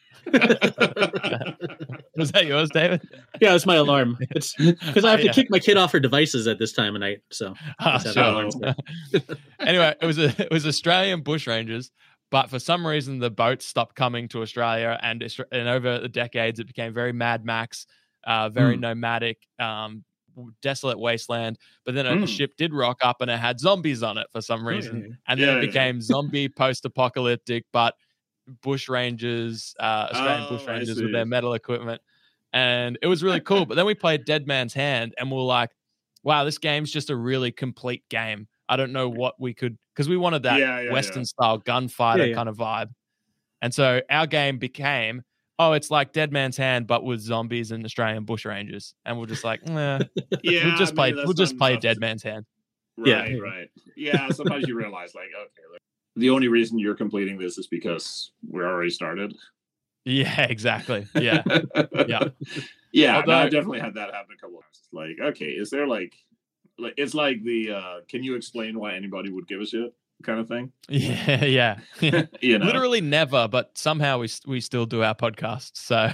was that yours, David? Yeah, it's my alarm. It's because I have to Yeah. kick my kid off her devices at this time of night. So Ah, Let's have sure. alarms there. Anyway, it was a, it was Australian bush rangers, but for some reason the boats stopped coming to Australia, and Austra- and over the decades it became very Mad Max, uh, very Mm. nomadic, um, w- desolate wasteland. But then a Mm. ship did rock up, and it had zombies on it for some Oh, yeah, reason, yeah. and then Yeah, it yeah. became zombie post-apocalyptic, but bush rangers, uh, Australian bush Oh, I rangers with their see. metal equipment, and it was really cool. But then we played Dead Man's Hand, and we we're like, wow, this game's just a really complete game. I don't know what we could, because we wanted that Yeah, yeah, Western yeah. style gunfighter Yeah, yeah. kind of vibe. And so our game became, oh, it's like Dead Man's Hand, but with zombies and Australian bush rangers. And we're just like, nah, Yeah, we'll just play, maybe that's we'll just not play enough. Dead Man's Hand. Yeah. Right, right. Yeah, sometimes you realize, like, okay, like, the only reason you're completing this is because we're already started. Yeah, exactly. Yeah. yeah. Yeah, no, Although- I've definitely had that happen a couple of times. It's like, okay, is there like, like it's like the, uh, can you explain why anybody would give a shit kind of thing? Yeah. Yeah. yeah. You know? Literally never, but somehow we we still do our podcast. So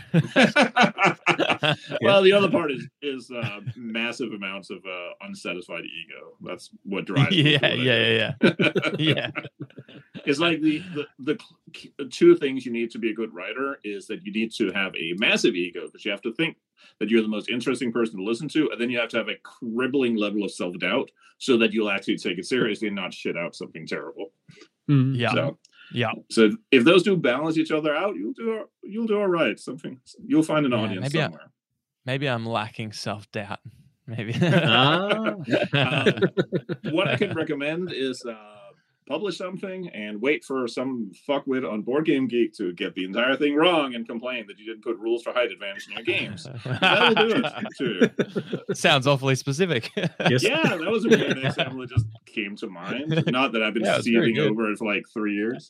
Well, the other part is is uh, massive amounts of uh, unsatisfied ego. That's what drives. me yeah, to what I yeah, do. yeah, yeah, yeah. It's like the, the the cl- two things you need to be a good writer is that you need to have a massive ego because you have to think that you're the most interesting person to listen to, and then you have to have a crippling level of self doubt so that you'll actually take it seriously and not shit out something terrible. Mhm. Yeah. So, Yeah. so if those two balance each other out, you'll do you'll do all right. Something you'll find an Yeah, audience maybe I- somewhere. Maybe I'm lacking self doubt. Maybe. Ah. Um, what I can recommend is uh, publish something and wait for some fuckwit on Board Game Geek to get the entire thing wrong and complain that you didn't put rules for height advantage in your games. That'll do it too. Sounds awfully specific. Yes. Yeah, that was a weird example that just came to mind. Not that I've been Yeah, it was very seething good. over it for like three years.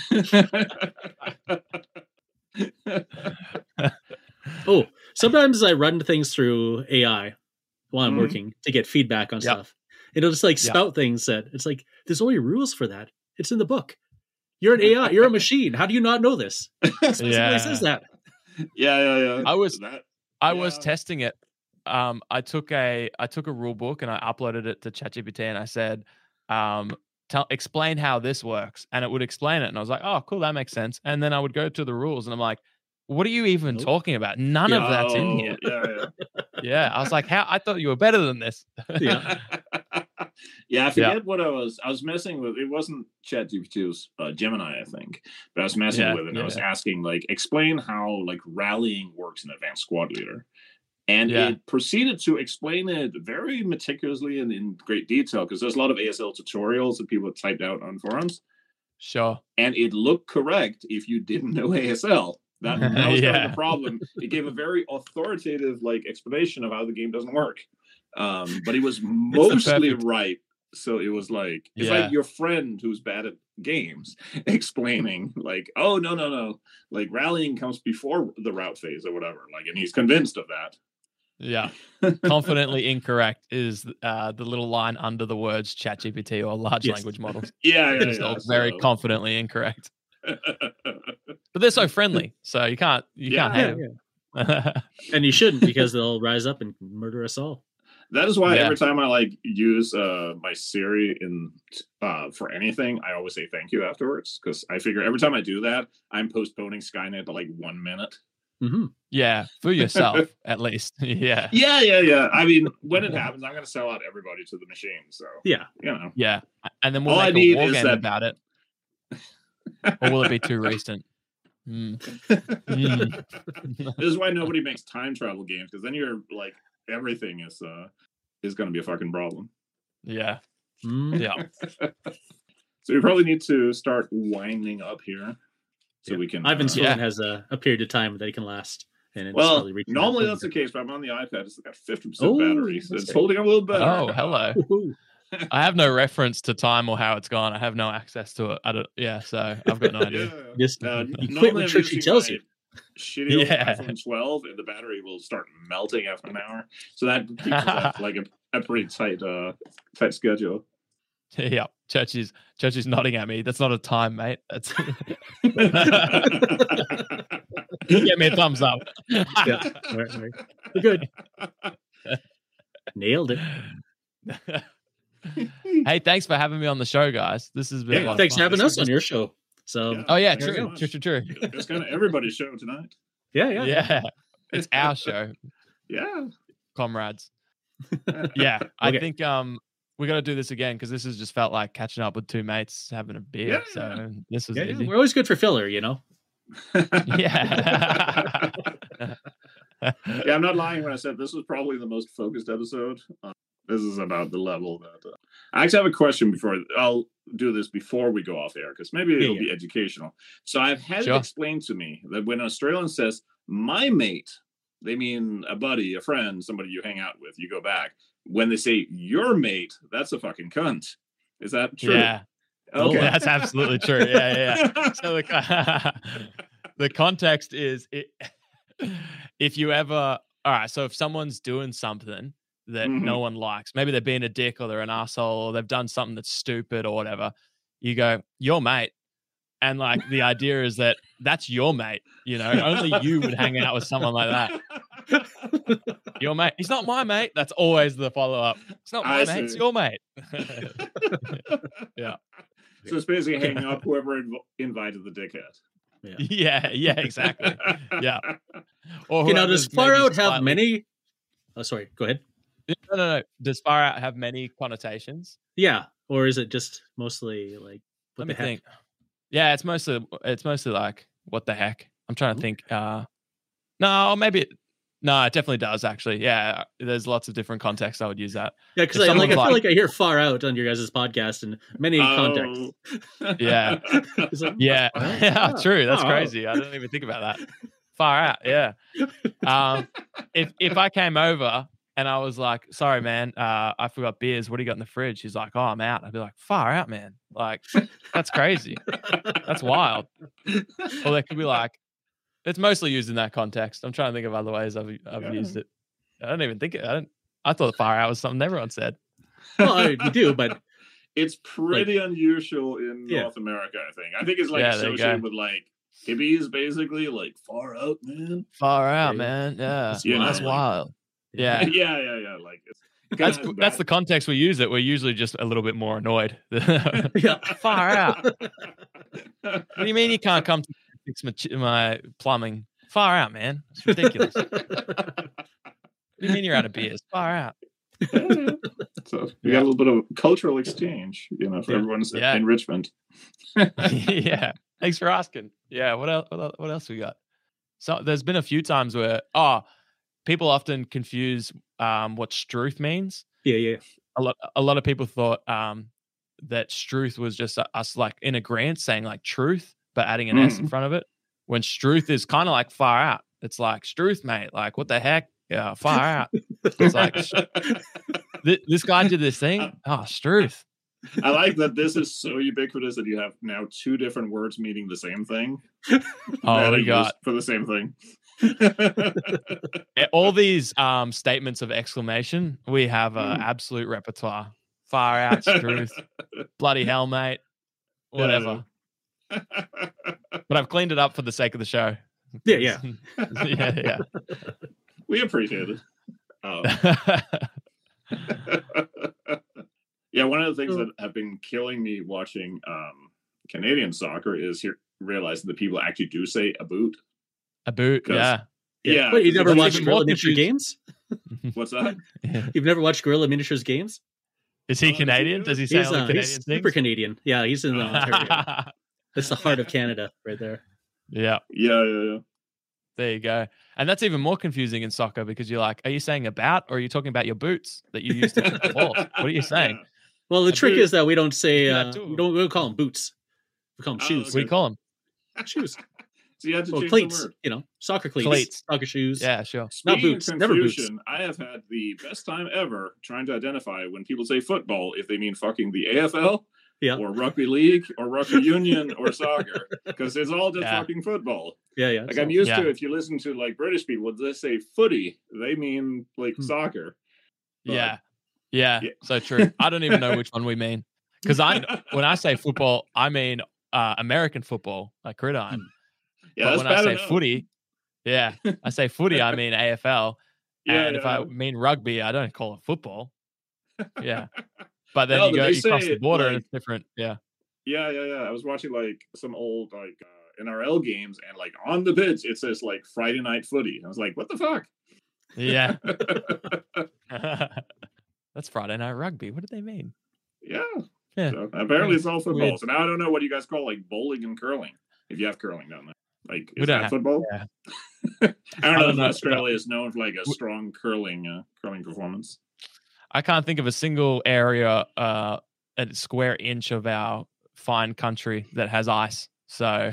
Oh, sometimes I run things through A I while I'm Mhm. working to get feedback on Yeah. stuff. It'll just like Yeah. spout things that it's like, there's only rules for that. It's in the book. You're an A I. You're a machine. How do you not know this? Specifically Yeah. says that. yeah, yeah, yeah. I was- that. I was Yeah. testing it. Um, I took a I took a rule book and I uploaded it to ChatGPT and I said, um, tell explain how this works, and it would explain it, and I was like, oh, cool, that makes sense. And then I would go to the rules, and I'm like, what are you even Nope. talking about? None of that's in Oh, here. Yeah, yeah. Yeah, I was like, how? I thought you were better than this. Yeah. yeah. I forget yeah. what I was. I was messing with. It wasn't ChatGPT. It was uh, Gemini, I think. But I was messing yeah, with it. And yeah. I was asking, like, explain how like rallying works in Advanced Squad Leader, and yeah. it proceeded to explain it very meticulously and in great detail because there's a lot of A S L tutorials that people have typed out on forums. Sure. And it looked correct if you didn't know A S L. That, that was yeah. kind of the problem. It gave a very authoritative like explanation of how the game doesn't work. Um, but he was mostly right. So it was like it's yeah. like your friend who's bad at games explaining like, oh no, no, no. Like rallying comes before the route phase or whatever. Like, and he's convinced of that. Yeah. Confidently incorrect is uh, the little line under the words ChatGPT or large yes. language models. Yeah, yeah, it's yeah. Very so. confidently incorrect. But they're so friendly, so you can't you yeah, can't hate yeah, them. Yeah. And you shouldn't because they'll rise up and murder us all. That is why yeah. every time I like use uh, my Siri in uh, for anything, I always say thank you afterwards because I figure every time I do that, I'm postponing Skynet to like one minute. Mm-hmm. Yeah, for yourself at least. Yeah, yeah, yeah, yeah. I mean, when it happens, I'm going to sell out everybody to the machine. So yeah, you know, yeah, and then we'll all make I need a war is game that... about it. Or will it be too recent? Mm. Mm. This is why nobody makes time travel games because then you're like everything is uh is going to be a fucking problem. Yeah, mm. yeah. So we probably need to start winding up here so yeah. we can. Ivan uh, Swillen yeah. has a, a period of time that he can last. And it's well, normally that's the case, but I'm on the iPad. It's got fifty percent oh, battery, so it's holding up a little better. Oh, hello. I have no reference to time or how it's gone. I have no access to it. I don't. Yeah, so I've got no idea. yeah. Just uh, you quit when Trixie tells you. Shitty old yeah. iPhone twelve, and the battery will start melting after an hour. So that keeps us like a, a pretty tight, uh, tight schedule. Yeah, Church is Church is nodding at me. That's not a time, mate. That's get me a thumbs up. Yeah, right, right. We're good. Nailed it. Hey, thanks for having me on the show, guys. This has been. Yeah, thanks for having us on your show. So, yeah, oh yeah, true, true, true, true. It's kind of everybody's show tonight. Yeah, yeah, yeah. It's our show. Yeah, comrades. Yeah, okay. I think um we got to do this again because this has just felt like catching up with two mates having a beer. Yeah, so yeah. this was yeah, easy. Yeah. We're always good for filler, you know. Yeah. Yeah, I'm not lying when I said this was probably the most focused episode. Uh, this is about the level that. Uh, I actually have a question before I'll do this before we go off air because maybe it'll yeah, yeah. be educational. So I've had sure. it explained to me that when an Australian says "my mate," they mean a buddy, a friend, somebody you hang out with. You go back. When they say "your mate," that's a fucking cunt. Is that true? Yeah. Okay, oh, that's absolutely true. Yeah, yeah. yeah. So the the context is it. If you ever, all right, so if someone's doing something that mm-hmm. no one likes, maybe they're being a dick or they're an asshole or they've done something that's stupid or whatever, you go, your mate. And like the idea is that that's your mate, you know, only you would hang out with someone like that. Your mate. He's not my mate. That's always the follow up. It's not my I mate, see. It's your mate. Yeah. So it's basically hanging up whoever inv- invited the dickhead. Yeah, yeah, yeah, exactly. Yeah. Or you know, does Far Out have slightly... many? Oh, sorry. Go ahead. No, no, no. Does Far Out have many connotations? Yeah, or is it just mostly like? What Let me heck? think. Yeah, it's mostly it's mostly like what the heck. I'm trying to think. Uh, no, maybe. It, no, it definitely does actually. Yeah, there's lots of different contexts I would use that. Yeah, because I like I feel like, like I hear Far Out on your guys' podcast in many oh. contexts. Yeah, like, yeah, oh, yeah. True. That's oh. crazy. I didn't even think about that. Far Out. Yeah. Um, if if I came over and I was like, "Sorry, man, uh, I forgot beers. What do you got in the fridge?" He's like, "Oh, I'm out." I'd be like, "Far out, man! Like, that's crazy. That's wild." Or they could be like, it's mostly used in that context. I'm trying to think of other ways I've I've yeah. used it. I don't even think it. I don't. I thought "far out" was something everyone said. Well, I mean, we do, but it's pretty like, unusual in yeah. North America. I think. I think it's like yeah, associated with like hippies, basically. Like far out, man. Far out, man. Yeah, that's, yeah, that's wild. Yeah, yeah, yeah, yeah. Like it's, it that's that's the context we use it. We're usually just a little bit more annoyed. Yeah, far out. What do you mean you can't come to fix my, my plumbing? Far out, man. It's ridiculous. What do you mean you're out of beers? Far out. So we Yeah. got a little bit of cultural exchange, you know, for Yeah. everyone's Yeah. enrichment. Yeah. Thanks for asking. Yeah. What else? What el- what else we got? So there's been a few times where oh, people often confuse um, what struth means. Yeah, yeah. A lot. A lot of people thought um, that struth was just uh, us like in agreement saying like truth, but adding an S in Mhm. front of it. When struth is kind of like far out. It's like struth, mate. Like what the heck? Yeah, far out. It's like th- this guy did this thing. Oh, struth. I like that this is so ubiquitous that you have now two different words meaning the same thing. Oh, that are we used got for the same thing. Eh, all these um, statements of exclamation. We have an Mm. absolute repertoire. Far out, truth, bloody hell, mate, whatever. But I've cleaned it up for the sake of the show. Yeah, yeah. yeah, yeah. We appreciate it. Um, yeah, one of the things that have been killing me watching um, Canadian soccer is here realizing that people actually do say a boot. A boot, 'Cause- yeah. Yeah, Wait, you because never it's watched even Gorilla more Miniature confused. Games? What's that? You've never watched Gorilla Miniatures Games? Is Oh, he does he Canadian? do Does it? he say He's, all the uh, Canadian he's things? super Canadian. Yeah, he's in uh, Ontario. That's the heart of Canada right there. Yeah, Yeah, yeah, yeah. there you go. And that's even more confusing in soccer because you're like, are you saying about or are you talking about your boots that you use to kick the ball? What are you saying? Yeah. Well, the A trick boot. is that we don't say, Yeah, uh, too. we, don't, we don't call them boots. We call them Oh, shoes. What do you call them? Shoes. So you had to Well, change cleats, the word. you know, soccer cleats, Cleats. soccer shoes. Yeah, sure. Not Speaking boots, of never boots. confusion, I have had the best time ever trying to identify when people say football if they mean fucking the A F L Yeah. or rugby league or rugby union or soccer because it's all just Yeah. fucking football. Yeah, yeah. Like so- I'm used Yeah. to if you listen to like British people, when they say footy, they mean like Hmm. soccer. But- Yeah. yeah. Yeah. So true. I don't even know which one we mean. Because I when I say football, I mean uh, American football, like gridiron. Yeah, but that's when I bad say enough. footy, yeah, I say footy, I mean A F L. Yeah, and if yeah, I yeah. mean rugby, I don't call it football. Yeah. But then No, you but go, they you cross say the it, border and like- it's different. Yeah. Yeah, yeah, yeah. I was watching like some old like uh, N R L games and like on the pitch it says like Friday night footy. I was like, what the fuck? Yeah. That's Friday night rugby. What did they mean? Yeah. Yeah. So apparently it's all football. Weird. So now I don't know what you guys call like bowling and curling. If you have curling down there. Like We is don't that have- football? yeah. I don't I know don't if know. Australia is known for like a strong curling uh, curling performance. I can't think of a single area, uh, a square inch of our fine country that has ice. So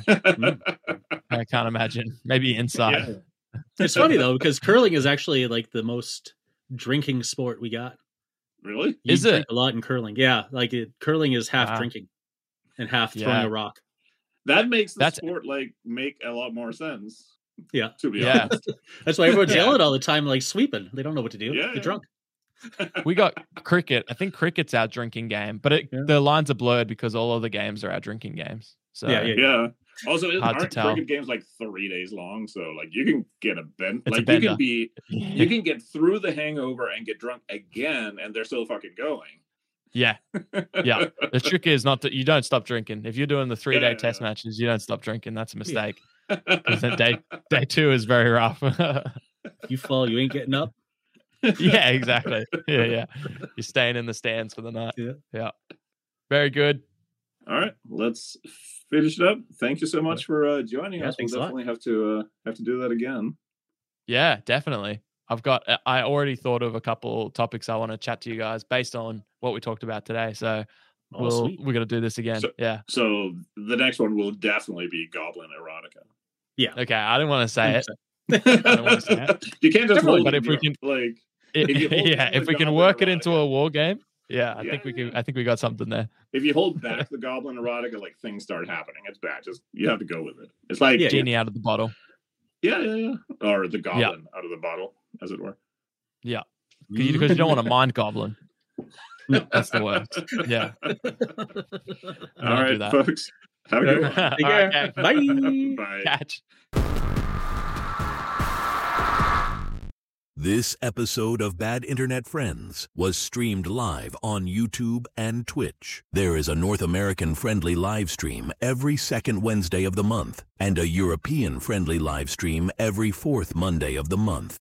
I can't imagine. Maybe inside. It's funny though because curling is actually like the most drinking sport we got. Really? You Is drink it? a lot in curling? Yeah, like it, curling is half Wow. drinking and half throwing Yeah. a rock. That makes the That's- sport like make a lot more sense. Yeah. To be Yeah. honest. That's why everyone's Yeah. yelling all the time, like sweeping. They don't know what to do. Yeah, They're yeah. drunk. We got cricket. I think cricket's our drinking game, but it, Yeah. the lines are blurred because all other games are our drinking games. So Yeah, yeah. Yeah. Also, it, Hard to aren't tell. cricket games like three days long? So like you can get a bend. It's a Like you bender. can be, you can get through the hangover and get drunk again, and they're still fucking going. yeah. Yeah. The trick is not that you don't stop drinking. If you're doing the three day Yeah, test yeah. matches, you don't stop drinking. That's a mistake. 'Cause then day day two is very rough. You fall, you ain't getting up. Yeah, exactly. Yeah, yeah. You're staying in the stands for the night. Yeah. Yeah. Very good. All right, let's finish it up. Thank you so much for uh, joining Yeah, us. We'll thanks a lot. definitely have to uh, have to do that again. Yeah, definitely. I've got I already thought of a couple topics I want to chat to you guys based on what we talked about today. So Oh, we'll sweet. we're gonna do this again. So- yeah. So the next one will definitely be Goblin Erotica. Yeah. Okay. I didn't want to say it. I wanna say it. You can't just Definitely, hold but it if we in your- like If- If you hold yeah, down the if we can Goblin work it into Erotica- a war game, yeah, I Yeah, think we can. yeah. I think we got something there. if you hold back the Goblin Erotica, like things start happening. It's bad. Just you have to go with it. It's like Yeah, yeah, Genie out of the bottle. yeah, yeah, or the Goblin out of the bottle, as it were. Because you, 'cause you don't want a mind goblin. That's the worst. Yeah. All Don't do right, that. folks. Have a good one. Take All care. right, Bye. Bye. Catch. This episode of Bad Internet Friends was streamed live on YouTube and Twitch. There is a North American-friendly live stream every second Wednesday of the month and a European-friendly live stream every fourth Monday of the month.